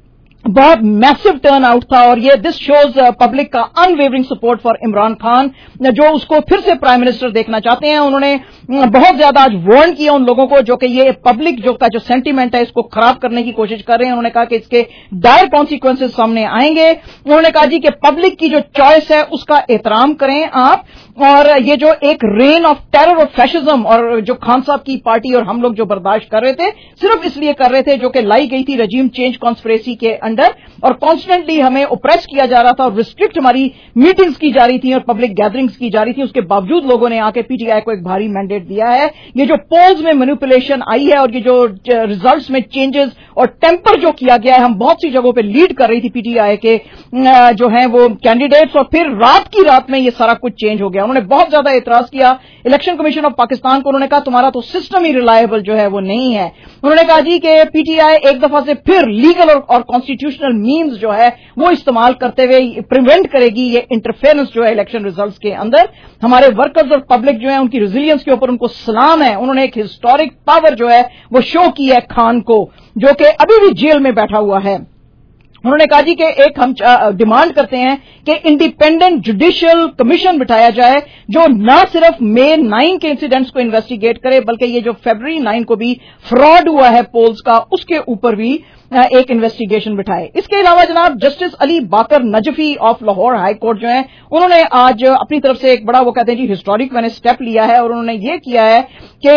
S1: بہت میسو ٹرن آؤٹ تھا, اور یہ دس شوز پبلک کا unwavering support for Imran Khan جو اس کو پھر سے پرائم منسٹر دیکھنا چاہتے ہیں. انہوں نے بہت زیادہ آج وارن کیا ان لوگوں کو جو کہ یہ پبلک جو کا جو سینٹیمنٹ ہے اس کو خراب کرنے کی کوشش کر رہے ہیں. انہوں نے کہا کہ اس کے ڈائر کانسیکوینسز سامنے آئیں گے. انہوں نے کہا جی کہ پبلک کی جو چوائس ہے اس کا احترام کریں آپ, اور یہ جو ایک رین آف ٹیرر اور فیشزم اور جو خان صاحب کی پارٹی اور ہم لوگ جو برداشت کر رہے تھے صرف اس لیے کر رہے تھے جو کہ لائی گئی تھی رجیم چینج کانسپریسی کے انڈر, اور کانسٹنٹلی ہمیں اوپریس کیا جا رہا تھا اور ریسٹرکٹ ہماری میٹنگز کی جا رہی تھی اور پبلک گیدرنگز کی جا رہی تھی. اس کے باوجود لوگوں نے آ کے پی ٹی آئی کو ایک بھاری مینڈیٹ دیا ہے. یہ جو پولز میں مینیپولیشن آئی ہے اور یہ جو ریزلٹس میں چینجز اور ٹیمپر جو کیا گیا ہے, ہم بہت سی جگہوں پہ لیڈ کر رہی تھی پی ٹی آئی کے جو ہیں وہ کینڈیڈیٹس, اور پھر رات کی رات میں یہ سارا کچھ چینج ہو گیا. انہوں نے بہت زیادہ اعتراض کیا الیکشن کمیشن آف پاکستان کو. انہوں نے کہا تمہارا تو سسٹم ہی ریلائبل جو ہے وہ نہیں ہے. انہوں نے کہا جی کہ پی ٹی آئی ایک دفعہ سے پھر لیگل اور کانسٹیٹیوشنل مینز جو ہے وہ استعمال کرتے ہوئے پریونٹ کرے گی یہ انٹرفیئرنس جو ہے الیکشن ریزلٹس کے اندر. ہمارے ورکرز اور پبلک جو ہے ان کی ریزیلینس کے اوپر ان کو سلام ہے. انہوں نے ایک ہسٹورک پاور جو ہے وہ شو کی ہے خان کو, جو کہ ابھی بھی جیل میں بیٹھا ہوا ہے. انہوں نے کہا جی کہ ایک ہم ڈیمانڈ کرتے ہیں کہ انڈیپینڈنٹ جوڈیشل کمیشن بٹھایا جائے جو نہ صرف مئی 9 کے انسیڈنٹس کو انویسٹیگیٹ کرے بلکہ یہ جو فیبرری 9 کو بھی فراڈ ہوا ہے پولز کا اس کے اوپر بھی ایک انویسٹیگیشن بٹھائے. اس کے علاوہ جناب justice Ali Baqir Najafi of Lahore high court جو ہیں انہوں نے آج اپنی طرف سے ایک بڑا وہ کہتے ہیں جی ہسٹورک میں نے اسٹیپ لیا ہے, اور انہوں نے یہ کیا ہے کہ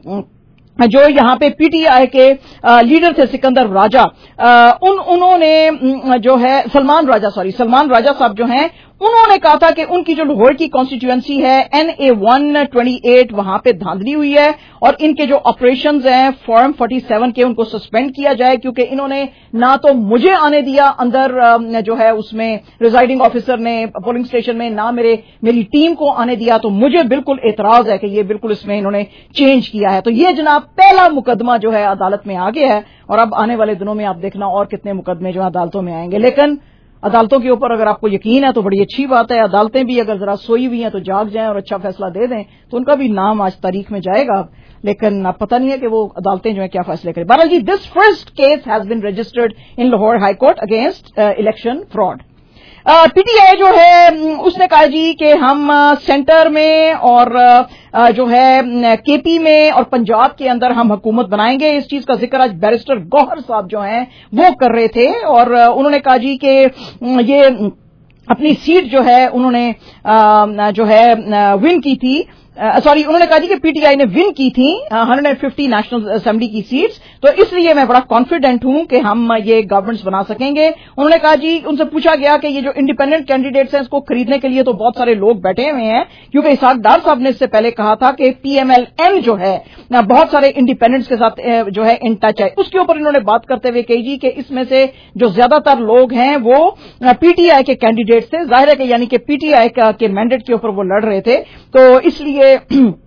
S1: جو یہاں پہ پی ٹی آئی کے لیڈر تھے سکندر راجہ, انہوں نے جو ہے سلمان راجہ صاحب جو ہیں انہوں نے کہا تھا کہ ان کی جو لاہور کی کانسٹیٹوئنسی ہے NA-128 وہاں پہ دھاندلی ہوئی ہے, اور ان کے جو آپریشنز ہیں فارم 47 کے ان کو سسپینڈ کیا جائے, کیونکہ انہوں نے نہ تو مجھے آنے دیا اندر جو ہے اس میں ریزائڈنگ آفیسر نے پولنگ اسٹیشن میں, نہ میری ٹیم کو آنے دیا. تو مجھے بالکل اعتراض ہے کہ یہ بالکل اس میں انہوں نے چینج کیا ہے. تو یہ جناب پہلا مقدمہ جو ہے عدالت میں آ گیا ہے, اور اب آنے والے دنوں میں آپ دیکھنا اور کتنے مقدمے جو عدالتوں میں آئیں گے. لیکن عدالتوں کے اوپر اگر آپ کو یقین ہے تو بڑی اچھی بات ہے. عدالتیں بھی اگر ذرا سوئی ہوئی ہیں تو جاگ جائیں اور اچھا فیصلہ دے دیں تو ان کا بھی نام آج تاریخ میں جائے گا, لیکن اب پتہ نہیں ہے کہ وہ عدالتیں جو ہیں کیا فیصلے کریں. بہرحال جی this first case has been registered in Lahore high court against election fraud. P T I جو ہے اس نے کہا جی کہ ہم سینٹر میں اور جو ہے کے پی میں اور پنجاب کے اندر ہم حکومت بنائیں گے. اس چیز کا ذکر آج بیرسٹر گوہر صاحب جو ہیں وہ کر رہے تھے, اور انہوں نے کہا جی کہ یہ اپنی سیٹ جو ہے انہوں نے جو ہے ون کی تھی, انہوں نے کہا جی کہ پی ٹی آئی نے ون کی تھی 150 نیشنل اسمبلی کی سیٹس, تو اس لیے میں بڑا کانفیڈنٹ ہوں کہ ہم یہ گورنمنٹس بنا سکیں گے. انہوں نے کہا جی ان سے پوچھا گیا کہ یہ جو انڈیپینڈنٹ کینڈیڈیٹس ہیں اس کو خریدنے کے لیے تو بہت سارے لوگ بیٹھے ہوئے ہیں, کیونکہ اسحاق ڈار صاحب نے اس سے پہلے کہا تھا کہ پی ایم ایل این جو ہے بہت سارے انڈیپینڈنٹس کے ساتھ جو ہے ان ٹچ ہے. اس کے اوپر انہوں نے بات کرتے ہوئے کہی جی کہ اس میں سے جو زیادہ تر لوگ ہیں وہ پی ٹی آئی کے کینڈیڈیٹس تھے, ظاہر ہے کہ یعنی کہ پی ٹی آئی کے مینڈیٹ کے اوپر وہ لڑ رہے تھے, تو اس لیے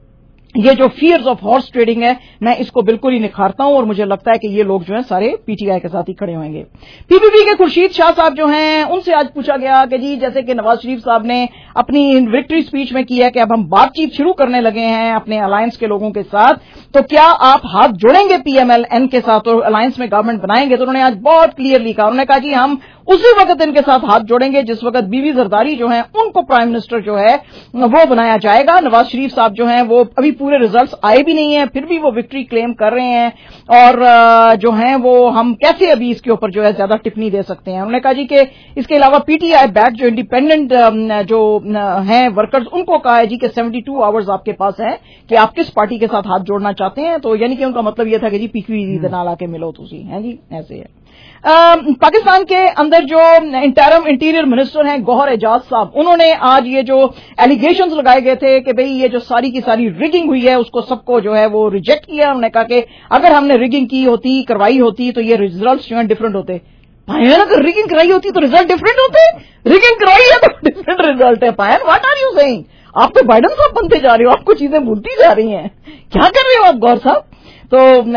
S1: یہ جو فیئرز آف ہارس ٹریڈنگ ہے میں اس کو بالکل ہی نکھارتا ہوں اور مجھے لگتا ہے کہ یہ لوگ جو ہیں سارے پی ٹی آئی کے ساتھ ہی کھڑے ہوئیں گے. پی پی پی کے خورشید شاہ صاحب جو ہیں ان سے آج پوچھا گیا کہ جی جیسے کہ نواز شریف صاحب نے اپنی وکٹری اسپیچ میں کی ہے کہ اب ہم بات چیت شروع کرنے لگے ہیں اپنے الائنس کے لوگوں کے ساتھ, تو کیا آپ ہاتھ جوڑیں گے پی ایم ایل این کے ساتھ اور الائنس میں گورنمنٹ بنائیں گے؟ تو انہوں نے آج بہت کلیئرلی کہا, انہوں نے کہا جی ہم اسی وقت ان کے ساتھ ہاتھ جوڑیں گے جس وقت بی وی زرداری جو ہیں ان کو پرائم منسٹر جو ہے وہ بنایا جائے گا. نواز شریف صاحب جو ہیں وہ ابھی پورے ریزلٹس آئے بھی نہیں ہیں پھر بھی وہ وکٹری کلیم کر رہے ہیں اور جو ہیں وہ ہم کیسے ابھی اس کے اوپر جو ہے زیادہ ٹپنی دے سکتے ہیں. انہوں نے کہا جی کہ اس کے علاوہ پی ٹی آئی بیک جو انڈیپینڈنٹ جو ہیں ورکرز ان کو کہا ہے جی کہ 72 آورز آپ کے پاس ہیں کہ آپ کس پارٹی کے ساتھ ہاتھ جوڑنا چاہتے ہیں. تو یعنی کہ ان کا مطلب یہ تھا کہ جی پی کیو ای نال آ کے ملو تسی ہیں جی ایسے ہے. پاکستان کے اندر جو انٹرم انٹیریئر منسٹر ہیں گوہر اعجاز صاحب, انہوں نے آج یہ جو ایلیگیشنز لگائے گئے تھے کہ بھئی یہ جو ساری کی ساری ریگنگ ہوئی ہے اس کو سب کو جو ہے وہ ریجیکٹ کیا. انہوں نے کہا کہ اگر ہم نے ریگنگ کی ہوتی کروائی ہوتی تو یہ ریزلٹس جو ہیں ڈفرنٹ ہوتے. پائن اگر ریگنگ کرائی ہوتی تو ریزلٹ ڈفرنٹ ہوتے, ریگنگ کرائی ہے تو ڈفرنٹ ریزلٹ ہے. Fine what are you saying? آپ تو بائیڈن صاحب بنتے جا رہے ہو, آپ کو چیزیں بھولتی جا رہی ہیں, کیا کر رہے ہو آپ گور صاحب؟ تو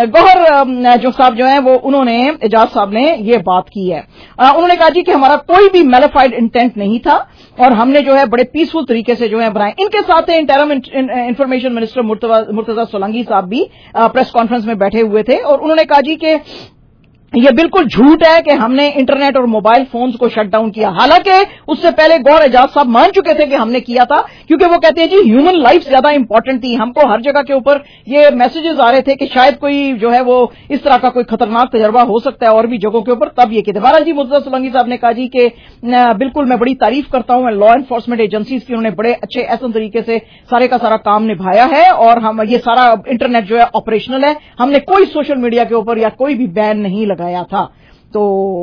S1: گوہر جو صاحب جو ہیں وہ انہوں نے اعجاز صاحب نے یہ بات کی ہے. انہوں نے کہا جی کہ ہمارا کوئی بھی میلیفائڈ انٹینٹ نہیں تھا اور ہم نے جو ہے بڑے پیسفل طریقے سے جو ہے بنائے. ان کے ساتھ interim information minister Murtaza Solangi صاحب بھی پریس کانفرنس میں بیٹھے ہوئے تھے اور انہوں نے کہا جی کہ یہ بالکل جھوٹ ہے کہ ہم نے انٹرنیٹ اور موبائل فونز کو شٹ ڈاؤن کیا. حالانکہ اس سے پہلے گوہر اعجاز صاحب مان چکے تھے کہ ہم نے کیا تھا, کیونکہ وہ کہتے ہیں جی ہیومن لائف زیادہ امپورٹنٹ تھی. ہم کو ہر جگہ کے اوپر یہ میسجز آ رہے تھے کہ شاید کوئی جو ہے وہ اس طرح کا کوئی خطرناک تجربہ ہو سکتا ہے اور بھی جگہوں کے اوپر, تب یہ کہتے. بہرحال جی مرتضی سولنگی صاحب نے کہا جی کہ بالکل میں بڑی تعریف کرتا ہوں لا انفورسمنٹ ایجنسیز کی, انہوں نے بڑے اچھے احسن طریقے سے سارے کا سارا کام نبھایا ہے اور ہم یہ سارا انٹرنیٹ جو ہے آپریشنل ہے. ہم نے کوئی سوشل میڈیا کے اوپر یا کوئی بھی بین نہیں لگایا تھا. تو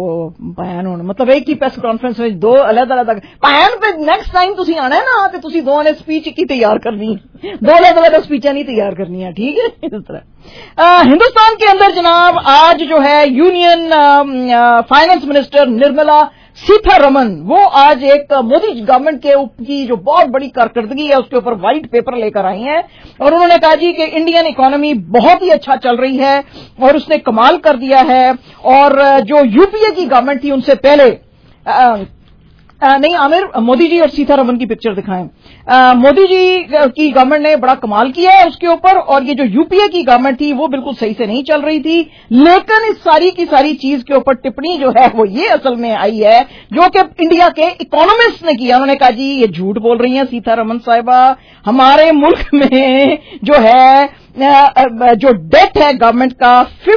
S1: پہن مطلب ایک ہی پریس کانفرنس میں دو علیحدہ علیحدہ پہن پہ نیکسٹ ٹائم تسی آنا ہے نا تو تسی دو نے سپیچ کی تیار کرنی, دو علیحدہ سپیچیں نہیں تیار کرنی ہے, ٹھیک ہے. اس طرح ہندوستان کے اندر جناب آج جو ہے union finance minister Nirmala Sitharaman وہ آج ایک مودی گورنمنٹ کی جو بہت بڑی کارکردگی ہے اس کے اوپر وائٹ پیپر لے کر آئی ہیں اور انہوں نے کہا جی کہ انڈین اکانومی بہت ہی اچھا چل رہی ہے اور اس نے کمال کر دیا ہے. اور جو یو پی اے کی گورنمنٹ تھی ان سے پہلے نہیں عامر مودی جی اور سیتھا رمن کی پکچر دکھائیں. مودی جی کی گورنمنٹ نے بڑا کمال کیا ہے اس کے اوپر, اور یہ جو یو پی اے کی گورنمنٹ تھی وہ بالکل صحیح سے نہیں چل رہی تھی. لیکن اس ساری کی ساری چیز کے اوپر ٹپنی جو ہے وہ یہ اصل میں آئی ہے جو کہ انڈیا کے اکانومسٹ نے کیا. انہوں نے کہا جی یہ جھوٹ بول رہی ہیں سیتھا رمن صاحبہ, ہمارے ملک میں جو ہے جو ڈیٹ ہے گورنمنٹ کا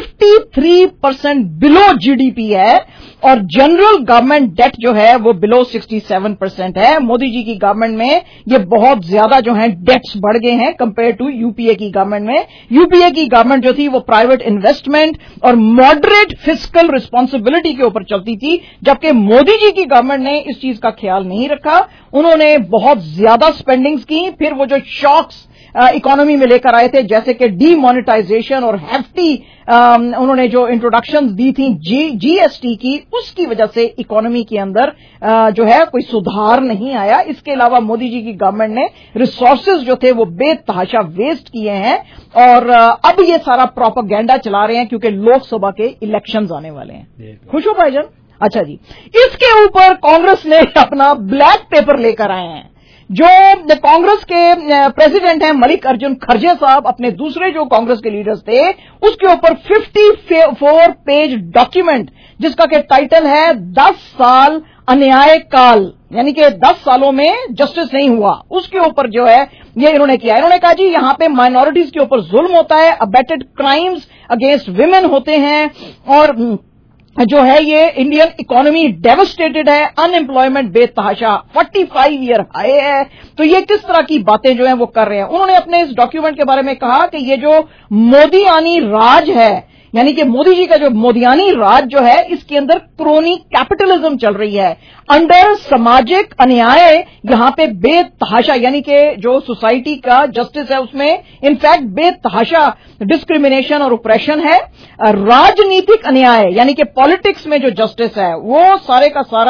S1: 53% بلو جی ڈی پی ہے اور جنرل گورنمنٹ ڈیٹ جو ہے وہ بلو 67% ہے. مودی جی کی گورنمنٹ میں یہ بہت زیادہ جو ہیں ڈیٹس بڑھ گئے ہیں کمپیئر ٹو یو پی اے کی گورنمنٹ میں. یو پی اے کی گورنمنٹ جو تھی وہ پرائیویٹ انویسٹمنٹ اور ماڈریٹ فسکل رسپانسبلٹی کے اوپر چلتی تھی, جبکہ مودی جی کی گورنمنٹ نے اس چیز کا خیال نہیں رکھا. انہوں نے بہت زیادہ سپینڈنگز کی, پھر وہ جو شاکس اکانومی میں لے کر آئے تھے جیسے کہ ڈی مانیٹائزیشن اور ہیفٹی انہوں نے جو انٹروڈکشنز دی تھیں جی ایس ٹی کی, اس کی وجہ سے اکانومی کے اندر جو ہے کوئی سدھار نہیں آیا. اس کے علاوہ مودی جی کی گورنمنٹ نے ریسورسز جو تھے وہ بے تحاشا ویسٹ کیے ہیں اور اب یہ سارا پروپیگینڈا چلا رہے ہیں کیونکہ لوک سبھا کے الیکشنز آنے والے ہیں. خوش ہو بھائی جان؟ اچھا جی, اس کے اوپر کانگریس نے اپنا بلیک پیپر لے کر آئے ہیں. جو کانگریس کے پریزیڈنٹ ہیں ملک ارجن کھرگے صاحب, اپنے دوسرے جو کانگریس کے لیڈرز تھے اس کے اوپر 54 پیج ڈاکیومنٹ جس کا کہ ٹائٹل ہے 10 سال انیائے کال, یعنی کہ 10 سالوں میں جسٹس نہیں ہوا, اس کے اوپر جو ہے یہ انہوں نے کیا. انہوں نے کہا جی یہاں پہ مائنورٹیز کے اوپر ظلم ہوتا ہے, ابیٹڈ کرائمز اگینسٹ ویمن ہوتے ہیں اور جو ہے یہ انڈین اکانومی ڈیوسٹیٹڈ ہے, ان امپلائمنٹ بے تحاشا 45 ایئر ہائی ہے. تو یہ کس طرح کی باتیں جو ہیں وہ کر رہے ہیں. انہوں نے اپنے اس ڈاکیومنٹ کے بارے میں کہا کہ یہ جو مودیانی راج ہے, یعنی کہ مودی جی کا جو مودیانی راج جو ہے اس کے اندر کرونی کیپٹلزم چل رہی ہے. انڈر سماجک انیائے یہاں پہ بے تحاشا, یعنی کہ جو سوسائٹی کا جسٹس ہے اس میں انفیکٹ بے تحاشا ڈسکریمنیشن اور اپریشن ہے. راجنیتک انیائے یعنی کہ پالیٹکس میں جو جسٹس ہے وہ سارے کا سارا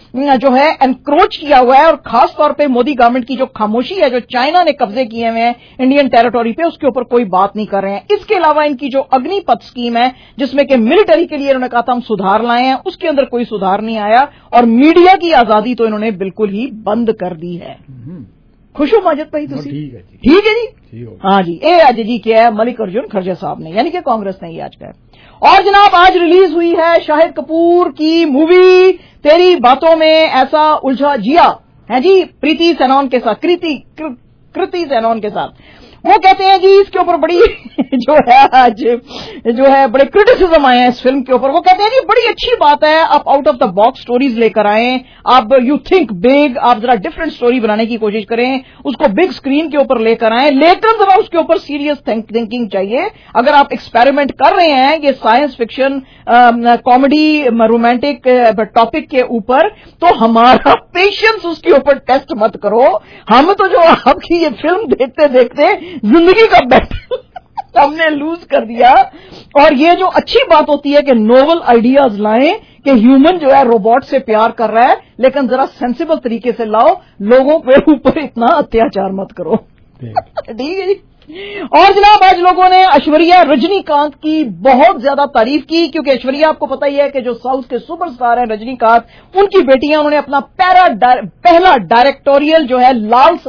S1: जो है एनक्रोच किया हुआ है, और खास तौर पे मोदी गवर्नमेंट की जो खामोशी है, जो चाइना ने कब्जे किए हुए हैं इंडियन टेरिटोरी पे, उसके ऊपर कोई बात नहीं कर रहे हैं। इसके अलावा इनकी जो अग्निपथ स्कीम है, जिसमें कि मिलिट्री के लिए इन्होंने कहा था हम सुधार लाए हैं, उसके अंदर कोई सुधार नहीं आया, और मीडिया की आजादी तो इन्होंने बिल्कुल ही बंद कर दी है। खुश हो माजिद भाई? ठीक है जी, हाँ जी। ए आज जी क्या है, मल्लिकार्जुन खड़गे साहब ने, यानी कि कांग्रेस ने ये आज कहा। और जनाब आज रिलीज हुई है शाहिद कपूर की मूवी तेरी बातों में ऐसा उलझा जिया, है जी, प्रीति सेनन के साथ, कृति सेनन के साथ। वो कहते हैं जी इसके ऊपर बड़ी जो है आज जो है बड़े क्रिटिसिज्म आए हैं इस फिल्म के ऊपर। वो कहते हैं जी बड़ी अच्छी बात है, आप out of the box stories लेकर आए, आप यू थिंक बिग, आप जरा डिफरेंट स्टोरी बनाने की कोशिश करें, उसको बिग स्क्रीन के ऊपर लेकर आए, लेकिन जरा उसके ऊपर सीरियस थिंकिंग चाहिए। अगर आप एक्सपेरिमेंट कर रहे हैं ये science fiction comedy romantic topic के ऊपर, तो हमारा पेशेंस उसके ऊपर टेस्ट मत करो। हम तो जो आपकी ये फिल्म देखते देखते जिंदगी का बैटल हमने लूज कर दिया। और ये जो अच्छी बात होती है कि नोवल आइडियाज लाएं कि ह्यूमन जो है रोबोट से प्यार कर रहा है, लेकिन जरा सेंसिबल तरीके से लाओ, लोगों के ऊपर इतना अत्याचार मत करो। ठीक है जी। और जनाब आज लोगों ने ऐश्वर्या रजनीकांत की बहुत ज्यादा तारीफ की, क्योंकि ऐश्वर्या आपको पता ही है कि जो साउथ के सुपरस्टार हैं रजनीकांत, उनकी बेटियां, उन्होंने अपना पहला डायरेक्टोरियल जो है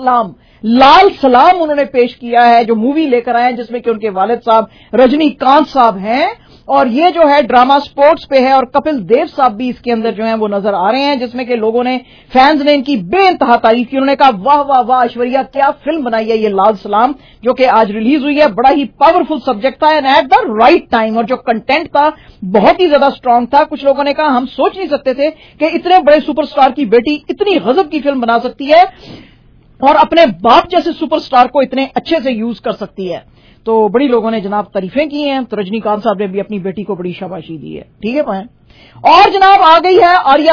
S1: लाल सलाम उन्होंने पेश किया है, जो मूवी लेकर आए हैं, जिसमें कि उनके वालिद साहब रजनीकांत साहब हैं, और ये जो है ड्रामा स्पोर्ट्स पे है, और कपिल देव साहब भी इसके अंदर जो है वो नजर आ रहे हैं, जिसमें कि लोगों ने, फैंस ने इनकी बेइंतहा तारीफ की। उन्होंने कहा वाह वाह वाह ऐश्वर्या क्या फिल्म बनाई है ये लाल सलाम, जो कि आज रिलीज हुई है। बड़ा ही पावरफुल सब्जेक्ट था and at the right time, और जो कंटेंट था बहुत ही ज्यादा स्ट्रांग था। कुछ लोगों ने कहा हम सोच नहीं सकते थे कि इतने बड़े सुपरस्टार की बेटी इतनी गजब की फिल्म बना सकती है और अपने बाप जैसे सुपरस्टार को इतने अच्छे से यूज कर सकती है। तो बड़ी लोगों ने जनाब तारीफें की हैं, तो रजनीकांत साहब ने भी अपनी बेटी को बड़ी शाबाशी दी है। ठीक है भाई। और जनाब आ गई है आर्या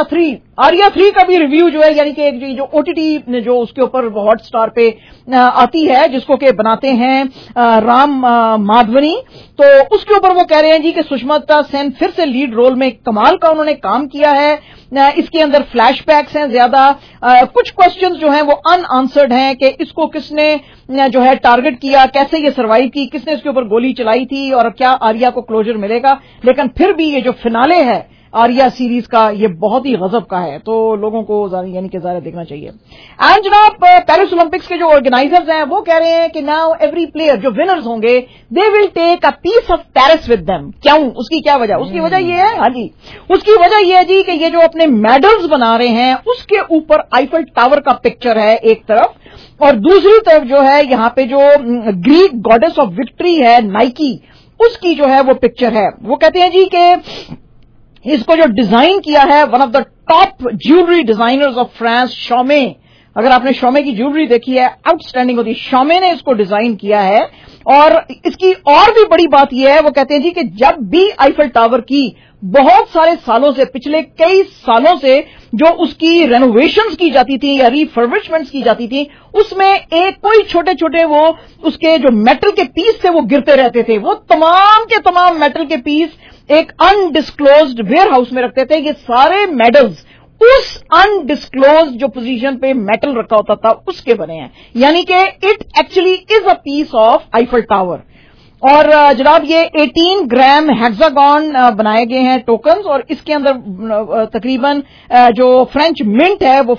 S1: 3 का भी रिव्यू जो है, यानी कि एक जो ओटीटी जो उसके ऊपर हॉटस्टार पे आती है, जिसको के बनाते हैं राम माधवनी, तो उसके ऊपर वो कह रहे हैं जी कि सुष्मिता सेन फिर से लीड रोल में कमाल का उन्होंने काम किया है। इसके अंदर फ्लैशबैक्स हैं ज्यादा, कुछ क्वेश्चंस जो हैं वो अनआंसर्ड हैं कि इसको किसने जो है टारगेट किया, कैसे ये सर्वाइव की, किसने इसके ऊपर गोली चलाई थी, और क्या आर्या को क्लोजर मिलेगा। लेकिन फिर भी ये जो फिनाले है आर्या सीरीज का, ये बहुत ही गजब का है, तो लोगों को यानी कि ज़्यादा देखना चाहिए। एंड जनाब पेरिस ओलंपिक्स के जो ऑर्गेनाइजर्स हैं वो कह रहे हैं कि नाउ एवरी प्लेयर जो विनर्स होंगे they will take a piece of Paris with them. क्यों? उसकी क्या वजह? उसकी वजह ये है, हाँ जी, उसकी वजह ये है जी कि ये जो अपने मेडल्स बना रहे हैं उसके ऊपर आईफल टावर का पिक्चर है एक तरफ, और दूसरी तरफ जो है यहाँ पे जो ग्रीक गॉडेस ऑफ विक्ट्री है नाइकी, उसकी जो है वो पिक्चर है। वो कहते हैं जी कि इसको जो डिजाइन किया है one of the top jewellery designers of France, Chaumet, अगर आपने शॉमे की ज्वेलरी देखी है आउटस्टैंडिंग होती है, शॉमे ने इसको डिजाइन किया है। और इसकी और भी बड़ी बात यह है, वो कहते हैं जी कि जब भी आईफल टावर की बहुत सारे सालों से, पिछले कई सालों से जो उसकी रेनोवेशंस की जाती थी या रिफर्बिशमेंट्स की जाती थी, उसमें एक कोई छोटे छोटे वो उसके जो मेटल के पीस थे वो गिरते रहते थे। वो तमाम के तमाम मेटल के पीस एक अनडिस्क्लोज्ड वेयर हाउस में रखते थे। ये सारे मेडल्स उस अनडिस्क्लोज्ड जो पोजीशन पे मेटल रखा होता था उसके बने हैं, यानी कि it actually is a piece of Eiffel Tower. और जनाब ये 18 ग्राम हेक्सागॉन बनाए गए हैं टोकन्स, और इसके अंदर तकरीबन जो फ्रेंच मिंट है वो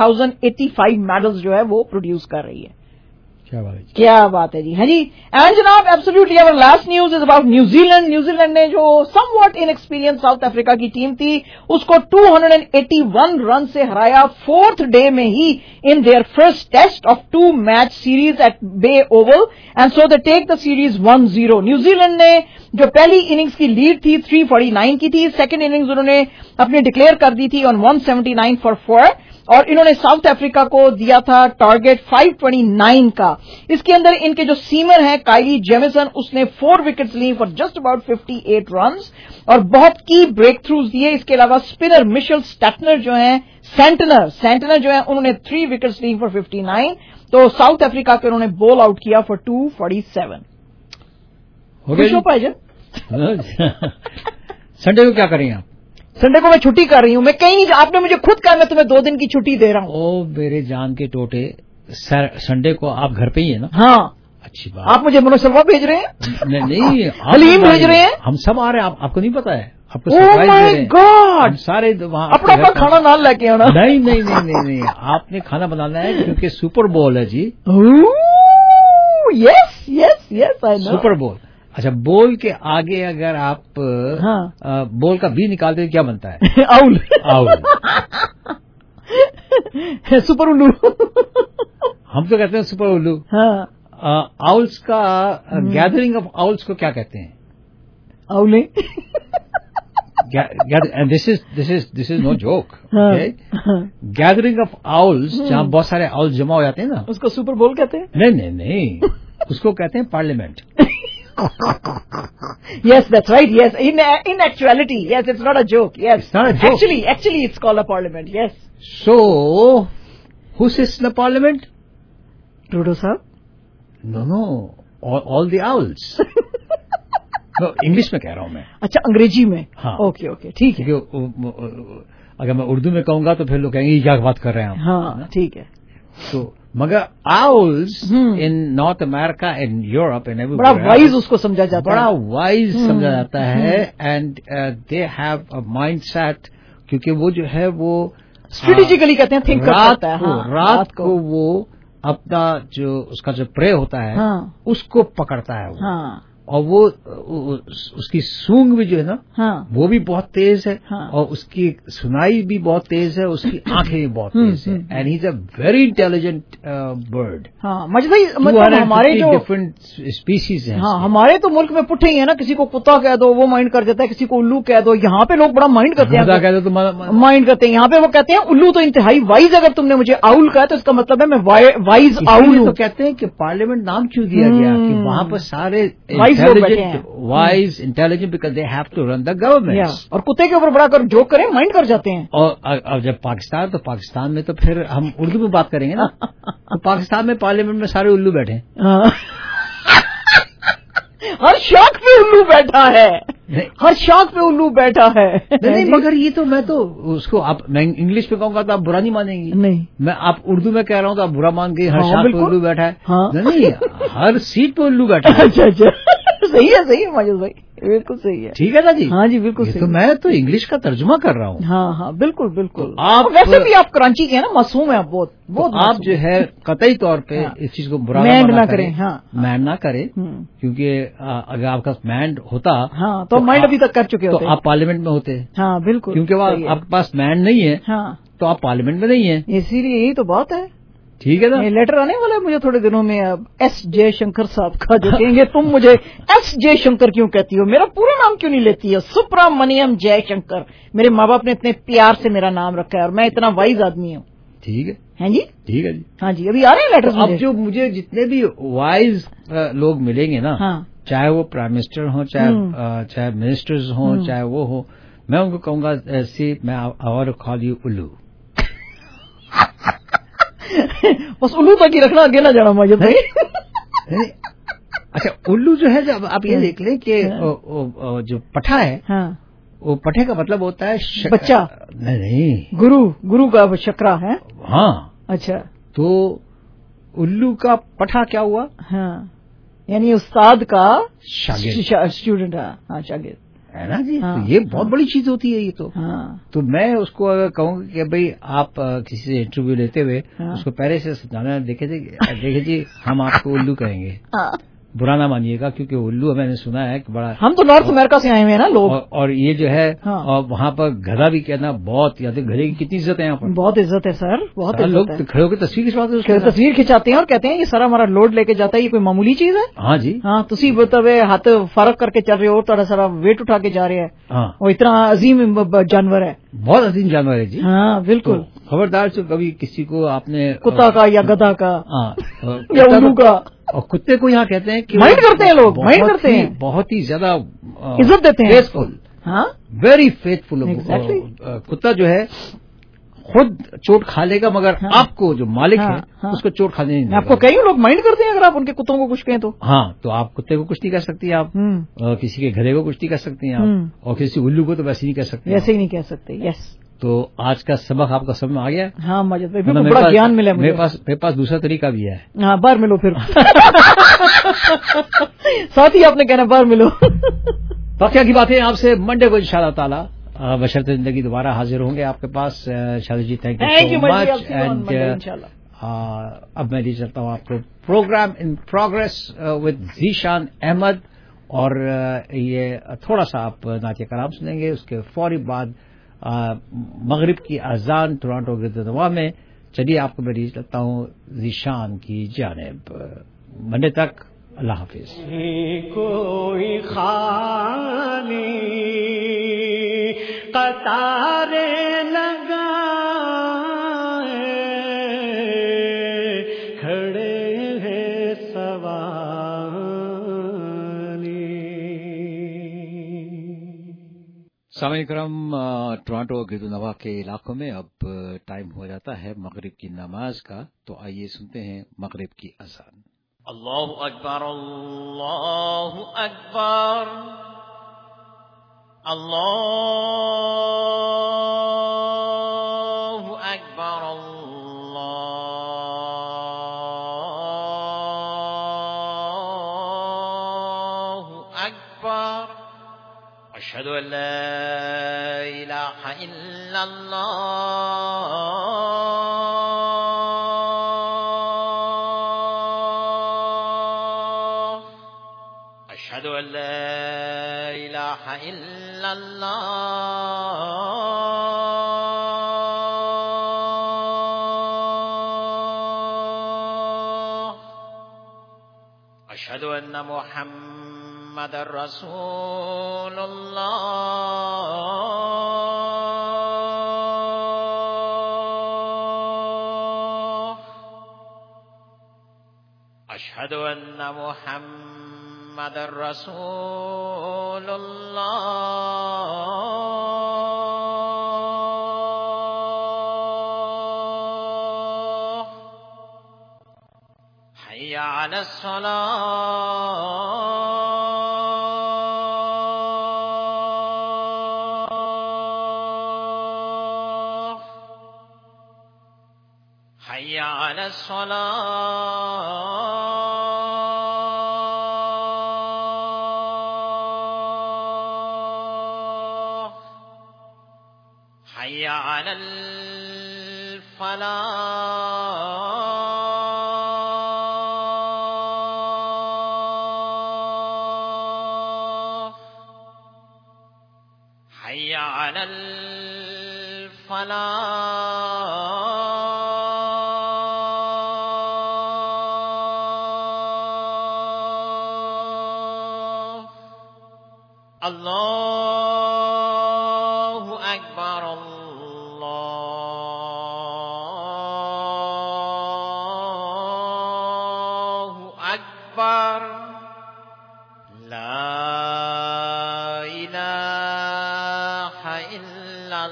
S1: 5085 मेडल्स जो है वो प्रोड्यूस कर रही है। क्या बात है जी, है जी। एंड जनाब absolutely our last news is about New Zealand. New Zealand ने जो समवॉट इनएक्सपीरियंस साउथ अफ्रीका की टीम थी उसको 281 रन से हराया 4th डे में ही in their first test of 2 match series at Bay Oval, and so they take the series 1-0। New Zealand ने जो पहली इनिंग्स की लीड थी 349 की थी, सेकेंड इनिंग्स उन्होंने अपनी डिक्लेयर कर दी थी ऑन 179 फॉर 4, और इन्होंने साउथ अफ्रीका को दिया था टारगेट 529 का। इसके अंदर इनके जो सीमर हैं काइली जेमिसन, उसने 4 विकेट्स ली फॉर जस्ट अबाउट 58 रन्स और बहुत की ब्रेक थ्रूज दिए। इसके अलावा स्पिनर मिशेल स्टैटनर जो हैं, सेंटनर जो है, उन्होंने 3 विकेट्स ली फॉर 59। तो साउथ अफ्रीका को उन्होंने बॉल आउट किया फॉर 247।
S3: हो गया
S1: पाए
S3: संडे को क्या करेंगे आप?
S1: संडे को मैं छुट्टी कर रही हूँ, मैं कहीं नहीं, आपने मुझे खुद कहा मैं तुम्हें 2 दिन की छुट्टी दे रहा हूँ।
S3: ओ मेरे जान के टोटे, संडे को आप घर पे ही है ना?
S1: हाँ।
S3: अच्छी बात।
S1: आप मुझे मनोसलवा भेज रहे हैं?
S3: नहीं,
S1: हलीम भेज रहे हैं?
S3: हम सब आ रहे हैं, आपको नहीं पता है? आपको
S1: ओह माय गॉड,
S3: सारे वहाँ
S1: अपना खाना ना लेके आना।
S3: नहीं, आपने खाना बनाना है क्योंकि सुपर बोल है जी।
S1: Yes yes yes I know.
S3: Super bowl. अच्छा, बोल के आगे अगर आप बोल का बी निकालते तो क्या बनता है?
S1: आउल।
S3: आउल।
S1: सुपर उल्लू।
S3: हम तो कहते हैं सुपर उल्लू।
S1: हाँ।
S3: आउल्स का गैदरिंग ऑफ आउल्स को क्या कहते हैं?
S1: आउले।
S3: This is no joke. Gathering of owls, जहाँ बहुत सारे आउल्स जमा हो जाते हैं ना,
S1: उसको सुपर बोल कहते हैं?
S3: नहीं, उसको कहते हैं parliament.
S1: Yes, that's right. Yes, in actuality, yes, it's not a joke. Yes,
S3: it's not a joke.
S1: Actually, it's called a parliament. Yes.
S3: So, who sits in the parliament?
S1: Trudeau sahab?
S3: No, all the owls. No, English में कह रहा हूँ मैं।
S1: अच्छा, अंग्रेजी में?
S3: हाँ।
S1: Okay, ठीक है।
S3: अगर मैं उर्दू में कहूंगा तो फिर लोग कहेंगे क्या बात कर रहे हैं हम।
S1: हाँ, ठीक है।
S3: तो मगर owls in North America and Europe and everywhere,
S1: बड़ा वाइज उसको समझा जाता है,
S3: बड़ा वाइज समझा जाता है, and they have a mindset, क्योंकि वो जो है वो
S1: स्ट्रेटेजिकली कहते हैं, थिंक करता है।
S3: रात को वो अपना जो उसका जो प्रे होता है उसको पकड़ता है वो, और वो उसकी सूंघ भी जो है ना वो भी बहुत तेज है, और उसकी सुनाई भी बहुत तेज है, उसकी आंखें भी बहुत तेज है, and he is a very intelligent bird. मतलब हमारे जो डिफरेंट स्पीसीज हैं,
S1: हमारे तो मुल्क में पुट्ठे ही है ना, किसी को कुत्ता कह दो वो माइंड कर देता है, किसी को उल्लू कह दो, यहाँ पे लोग बड़ा माइंड करते हैं।
S3: कह दो तो
S1: माइंड करते हैं, यहाँ पे वो कहते हैं उल्लू तो इंतहाई वाइज, अगर तुमने मुझे आउल कहा तो इसका मतलब है मैं वाइज आउल हूँ।
S3: तो कहते हैं कि पार्लियामेंट नाम क्यों दिया गया, कि वहाँ पर सारे wise intelligent, because they have to run the government.
S1: और कुत्ते के ऊपर बड़ा कर जोक करें, माइंड कर जाते हैं।
S3: और जब पाकिस्तान, तो पाकिस्तान में तो फिर हम उर्दू में बात करेंगे ना, तो पाकिस्तान में पार्लियामेंट में सारे उल्लू बैठे हैं।
S1: हर शाख पे उल्लू बैठा है, हर शाख पे उल्लू बैठा है।
S3: नहीं, मगर ये तो मैं तो उसको आप, मैं इंग्लिश में कहूंगा तो आप बुरा नहीं मानेंगी।
S1: नहीं,
S3: मैं आप उर्दू में कह रहा हूँ तो आप बुरा मान गई, हर शाख पे उल्लू बैठा है। नहीं, हर सीट पे उल्लू बैठा है।
S1: अच्छा, सही है माजिद भाई, बिल्कुल सही है।
S3: ठीक है ना जी?
S1: हाँ जी, बिल्कुल सही।
S3: तो मैं तो इंग्लिश का तर्जुमा कर रहा हूँ।
S1: हाँ, बिल्कुल।
S3: तो आप
S1: वैसे भी आप कराची के हैं ना, मासूम है आप, बहुत
S3: आप जो है कतई तौर पे इस चीज को बुरा
S1: ना करें।
S3: मैंड ना करें, क्योंकि अगर आपका मैंड होता
S1: तो माइंड अभी तक कर चुके होते,
S3: तो आप पार्लियामेंट में होते।
S1: हाँ, बिल्कुल,
S3: क्योंकि आपके पास मैंड नहीं है, तो आप पार्लियामेंट में नहीं है,
S1: इसीलिए यही तो बात है।
S3: ठीक है ना?
S1: ये लेटर आने वाला है मुझे थोड़े दिनों में, अब एस जयशंकर साहब का, जो कहेंगे तुम मुझे एस जयशंकर क्यों कहती हो, मेरा पूरा नाम क्यों नहीं लेती है, सुब्रमण्यम जयशंकर। मेरे माँ बाप ने इतने प्यार से मेरा नाम रखा है, और मैं इतना वाइज आदमी हूँ।
S3: ठीक है,
S1: हैं जी?
S3: ठीक है जी।
S1: हाँ जी, अभी आ रहे हैं लेटर।
S3: अब जो मुझे जितने भी वाइज लोग मिलेंगे ना, चाहे वो प्राइम मिनिस्टर हो, चाहे मिनिस्टर्स हो, चाहे वो हो, मैं उनको कहूंगा ऐसे, मैं और कॉल यू उल्लू।
S1: बस उल्लू तक ही रखना, आगे ना जाना माजिद भाई।
S3: अच्छा, उल्लू जो है, जब आप ये देख लें कि जो पठा है, वो पठे का मतलब होता है
S1: बच्चा।
S3: नहीं,
S1: गुरु का शकरा है।
S3: हाँ, अच्छा, तो उल्लू का पठा क्या हुआ?
S1: हाँ, यानी उस्ताद का
S3: स्टूडेंट।
S1: हाँ, शागिर्द
S3: है ना जी? तो ये बहुत बड़ी चीज होती है ये तो। तो मैं उसको अगर कहूँगा कि भाई आप किसी से इंटरव्यू लेते हुए उसको पहले से समझाना, देखे जी हम आपको उल्लू कहेंगे, बुरा ना मानिएगा, क्योंकि उल्लू मैंने सुना है कि बड़ा, हम
S1: तो नॉर्थ अमेरिका से आए हुए हैं ना लोग,
S3: और ये जो है और वहाँ पर गधा भी कहना बहुत, या तो गधे की कितनी इज्जत है यहाँ पर?
S1: बहुत इज्जत है सर, बहुत इज्जत
S3: लोग
S1: है।
S3: खड़े होकर तस्वीर खिंचवाते हैं,
S1: तस्वीर खिंचाते हैं और कहते हैं ये सारा हमारा लोड लेके जाता है, ये कोई मामूली चीज है?
S3: हाँ जी,
S1: हाँ, तुसी बतावे हाथ फर्क करके चल रहे हो, थोड़ा सारा वेट उठा के जा रहे हैं, वो इतना अजीम जानवर है,
S3: बहुत अजीम जानवर है जी।
S1: हाँ, बिल्कुल।
S3: खबरदार से कभी किसी को आपने
S1: कुत्ता का या गधा का या उल्लू का,
S3: और कुत्ते को यहाँ कहते हैं कि
S1: माइंड करते हैं लोग, माइंड करते हैं,
S3: बहुत ही ज्यादा
S1: इज्जत देते हैं,
S3: फेथफुल, हाँ, वेरी फेथफुल। कुत्ता जो है خود چوٹ کھا لے گا مگر آپ کو جو مالک ہے اس کو چوٹ کھانے نہیں دے گا.
S1: آپ کو کئی لوگ مائنڈ کرتے ہیں اگر آپ ان کے کتوں کو کچھ کہیں تو.
S3: ہاں تو آپ کتے کو کچھ نہیں کر سکتی آپ, کسی کے گھڑے کو کچھ نہیں کر سکتی ہیں آپ, اور کسی الو کو تو ویسے نہیں کہہ سکتے,
S1: ایسے ہی نہیں کہہ سکتے. یس,
S3: تو آج کا سبق آپ کا سمجھ میں آ گیا.
S1: ہاں ماجد بھائی بڑا گیان ملا مجھے.
S3: میرے پاس دوسرا طریقہ بھی ہے.
S1: ہاں باہر ملو پھر. ساتھ ہی آپ نے کہنا باہر ملو.
S3: باقی کی باتیں آپ سے منڈے کو انشاءاللہ تعالی بشرط زندگی دوبارہ حاضر ہوں گے آپ کے پاس. شادی جی thank you so much. And اب میں لے چلتا ہوں آپ کو program in progress with Zeeshan Ahmed, اور یہ تھوڑا سا آپ نعت کلام سنیں گے. اس کے فوری بعد مغرب کی اذان ٹورانٹو گردنوا میں. چلیے آپ کو میں لے چلتا ہوں ذیشان کی جانب. منڈے تک اللہ حافظ.
S4: کوئی خالی قطارے لگا کھڑے ہیں سوالی.
S2: سامعین کرام, ٹورانٹو گردنوا کے علاقوں میں اب ٹائم ہو جاتا ہے مغرب کی نماز کا, تو آئیے سنتے ہیں مغرب کی اذان.
S4: اللہ اکبر اللہ اکبر اللہ اکبر اللہ اکبر. اشہد ان لا الہ الا اللہ اشہد ان لا الہ الا اللہ اشہد ان محمد رسول اللہ اشہد ان محمد رسول اللہ حی علی الصلاۃ حی علی الصلاۃ حی علی الفلاح حی علی الفلاح. اللہ اکبر اللہ اکبر. لا الہ الا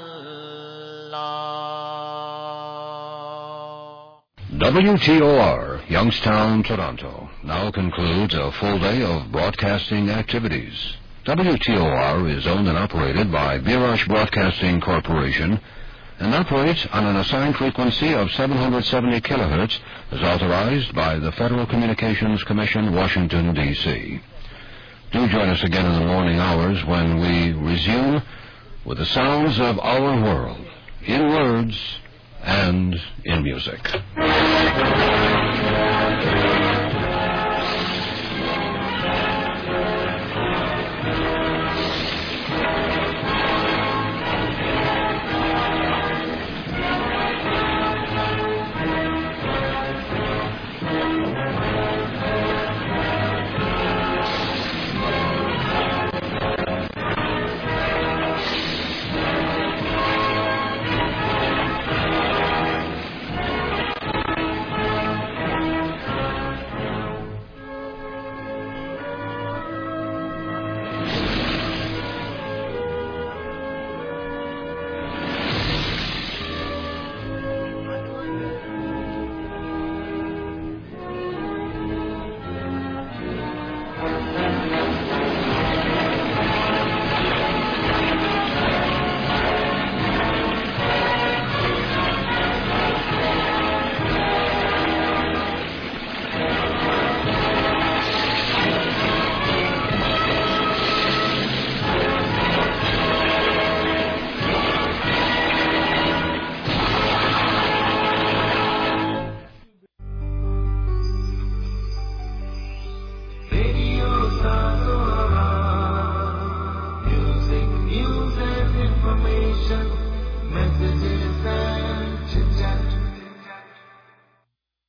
S4: اللہ.
S5: WTOR, Youngstown, Toronto, now concludes a full day of broadcasting activities. WTOR is owned and operated by Birash Broadcasting Corporation and operates on an assigned frequency of 770 kilohertz as authorized by the Federal Communications Commission, Washington, D.C. Do join us again in the morning hours when we resume with the sounds of our world, in words and in music.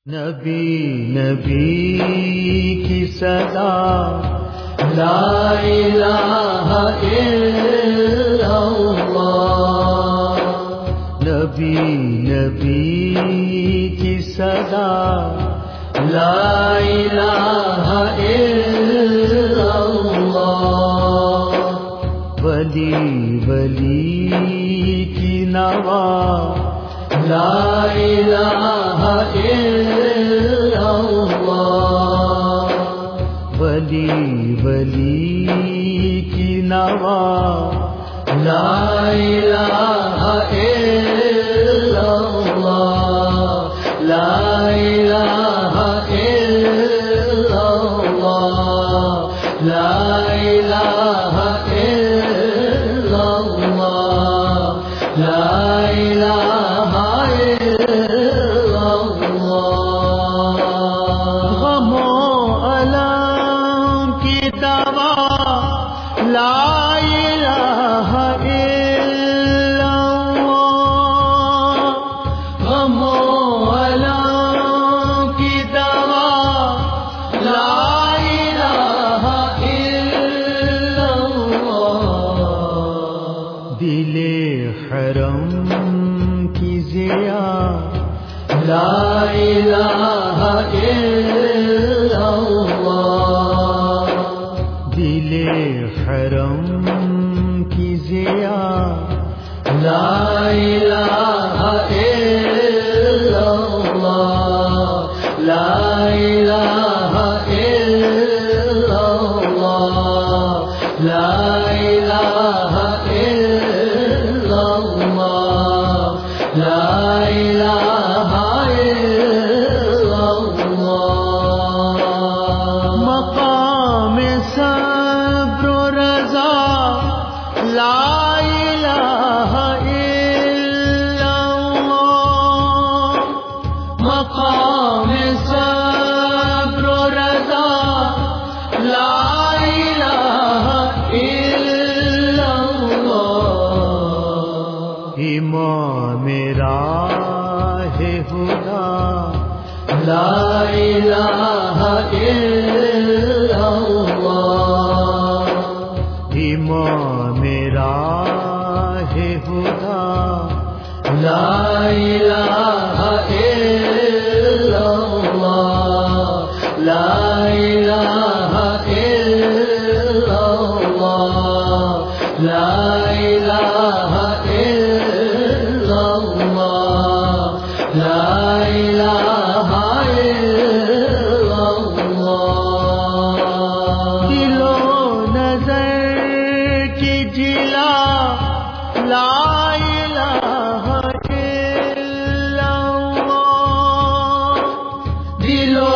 S6: نبی نبی کی صدا لا الہ الا اللہ، نبی نبی کی صدا لا الہ الا اللہ، ولی ولی کی نوا لا الہ الا اللہ، ولی ولی کی نوا لا الہ الا اللہ، لا الہ الا اللہ، لا الہ الا اللہ، لا الہ الا اللہ، غم و الم کی دوا لا الہ الا اللہ، غم و الم کی دوا لا الہ الا اللہ، دل حرم کی ضیا لا الہ الا اللہ، دل حرم کی ضیا لا الہ الا اللہ، لا الہ الا اللہ، لا الہ الا اللہ، لا الہ الا اللہ، مقام صبر و رضا لا الہ الا اللہ، مقام صبر و رضا لا الہ الا اللہ، امام راہ ہدا لا الہ الا اللہ، امام راہ ہدا لا الہ الا اللہ، لا الہ الا اللہ، لا الہ الا اللہ، لا الہ الا اللہ، دل و نظر کی جلا لا الہ الا اللہ، دل و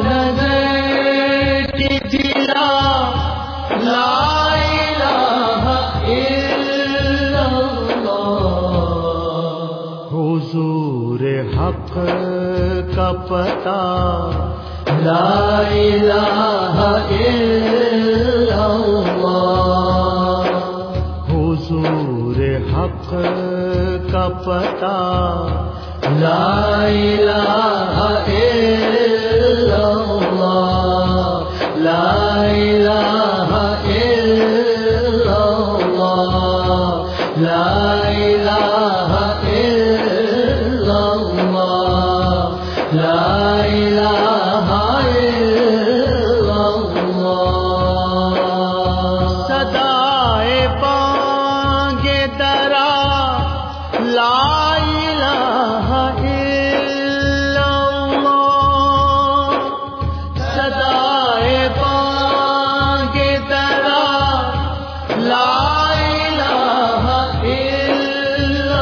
S6: نظر کی جلا لا الہ الا اللہ، حضور حق کا پتہ لا الہ الا اللہ، حضور حق کا پتہ لا الہ الا اللہ، لا الہ الا اللہ، لا الہ الا اللہ، لا الہ الا اللہ، صدائے بانگ درا لا الہ الا اللہ، صدائے بانگ درا لا الہ الا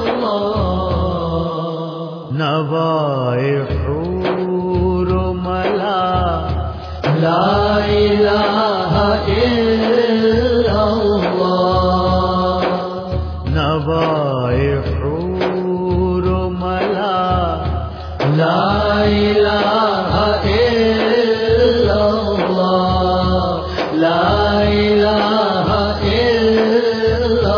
S6: اللہ، نوائے حور و ملا لا الہ الا اللہ، نوائے حور و ملا لا الہ الا اللہ، لا الہ الا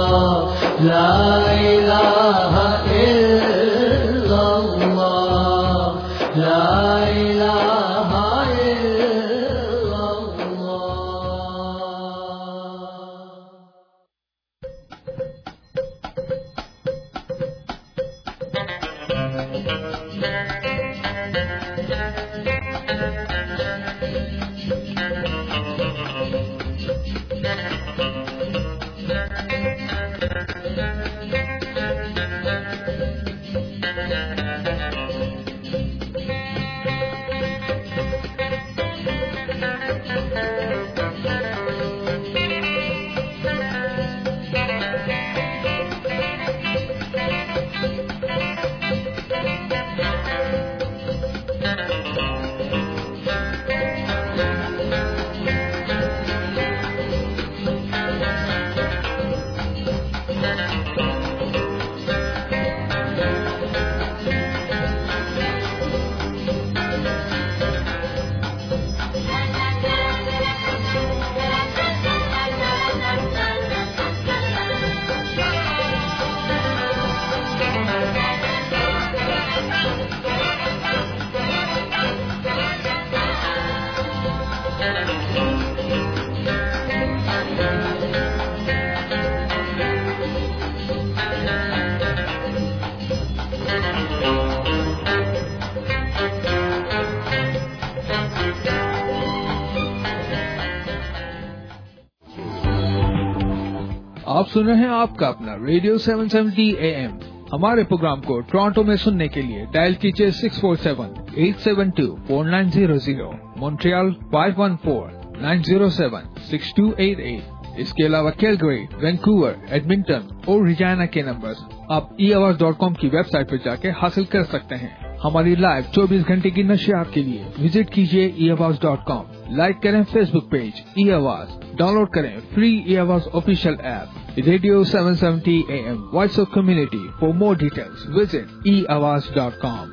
S6: اللہ، لا الہ الا اللہ،
S7: آپ سن رہے ہیں آپ کا اپنا ریڈیو 770 AM. ہمارے پروگرام کو ٹورانٹو میں سننے کے لیے ڈائل کیجیے 647-872-4900, مونٹریال 514-907-6288. اس کے علاوہ کیلگری، وینکوور، ایڈمنٹن اور ریجائنا کے نمبر آپ eAwards.com کی ویب سائٹ پر جا کے حاصل کر سکتے ہیں. ہماری لائیو 24 گھنٹے کی نشریات کے لیے وزٹ کیجیے eAwards.com. لائک کریں Facebook page eAwards. Download کریں free eAwards official app radio 770 AM voice of community. For more details visit eAwards.com.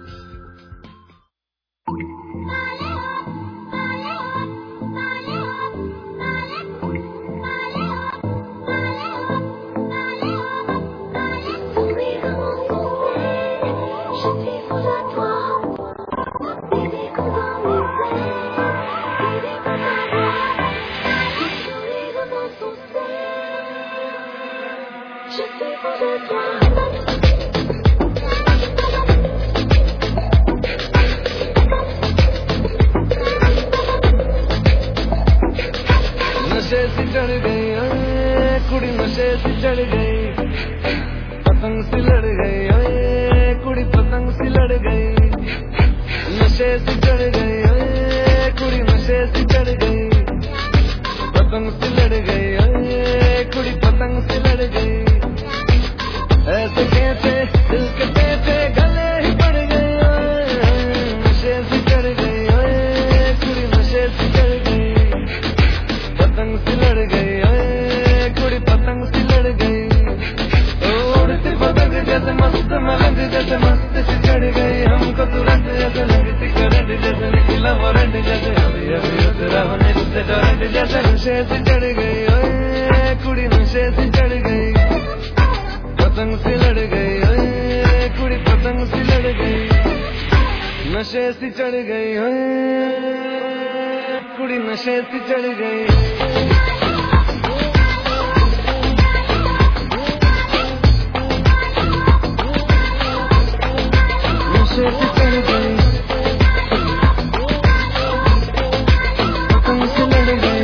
S6: چڑھ گئی کڑی نشے سے چڑھ گئی پتنگ سے لڑ گئی کڑی پتنگ سے لڑ گئی نشے سے چڑھ گئی کڑی نشے سے چڑھ گئی پتنگ سے لڑ گئی کڑی پتنگ سے لڑ گئی ایسے کیسے دل کے پیسے گلے ہی پڑ گئے نشے سے چڑھ گئی کڑی نشے سے چڑھ گئی پتنگ سے لڑ گئی کڑی پتنگ سے لڑ گئی اڑتی پتنگ جیسے مست ملنگ جیسے مست سے چڑھ گئی ہم کو ترنت جیسے لگتی کرنٹ جیسے نکلا وارنٹ جیسے ابھی ابھی اترا ہونے سے ڈرنٹ جیسے نشے سے چڑھ گئی کڑی نشے سے چڑھ گئی پتنگ سے لڑ گئی کڑی پتنگ سے لڑ گئی نشے سے چڑھ گئی کڑی نشے سے چڑھ گئی نشے سے چڑھ گئی پتنگ سے لڑ گئی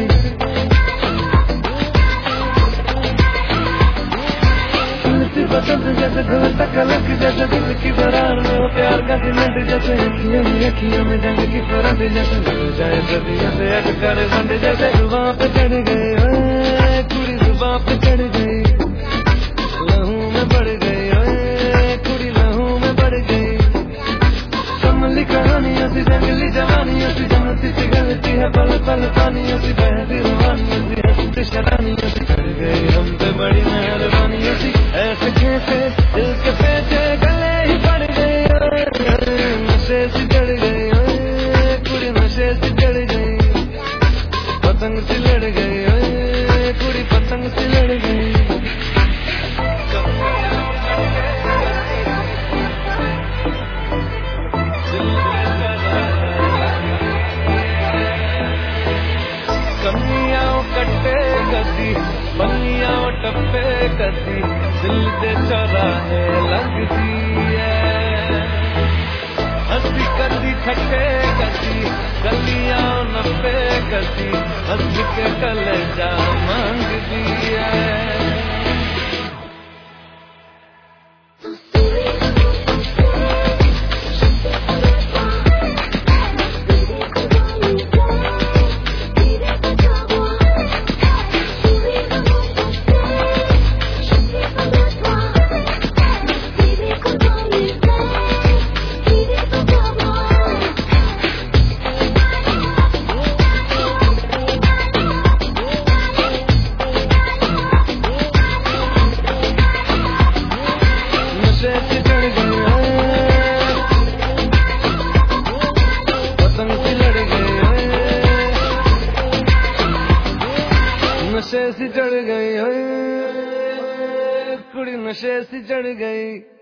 S6: پسند جیسے دل تک الگ جیسے دل کی برار میں ہو پیار کا سیمنٹ جیسے اکھیوں میں جنگ کی فرد جیسے مل جائے صدیوں سے اگ کر بند جیسے زباں پہ چڑھ گئی کڑی زباں پہ چڑھ گئی لہو میں بڑھ گئی کڑی لہو میں بڑھ گئی کملی کہانیوں سے جنگلی جوانیوں سے جنتی سی غلطی ہے پل پل پانیوں سے بہتی روانیوں سے ہنستی شرانیوں سے چڑھ گئی ہم پہ بڑی مہربانیوں سے ایسے کیسے دل کے پیچھے گلے ہی پڑ گئے نشے سے چڑھ گئی کڑی نشے سے چڑھ گئی پتنگ سے لڑ گئی کڑی پتنگ سے لڑ گئی کمیاں کٹے گدی بنیاں ٹپے گدی دل دے چراہے لگتی ہے मस्ती करती छठे करती गलियां नब्बे करती हंस के कलेजा मांग दिया नशे सी चढ़ गई कुड़ी नशे सी चढ़ गई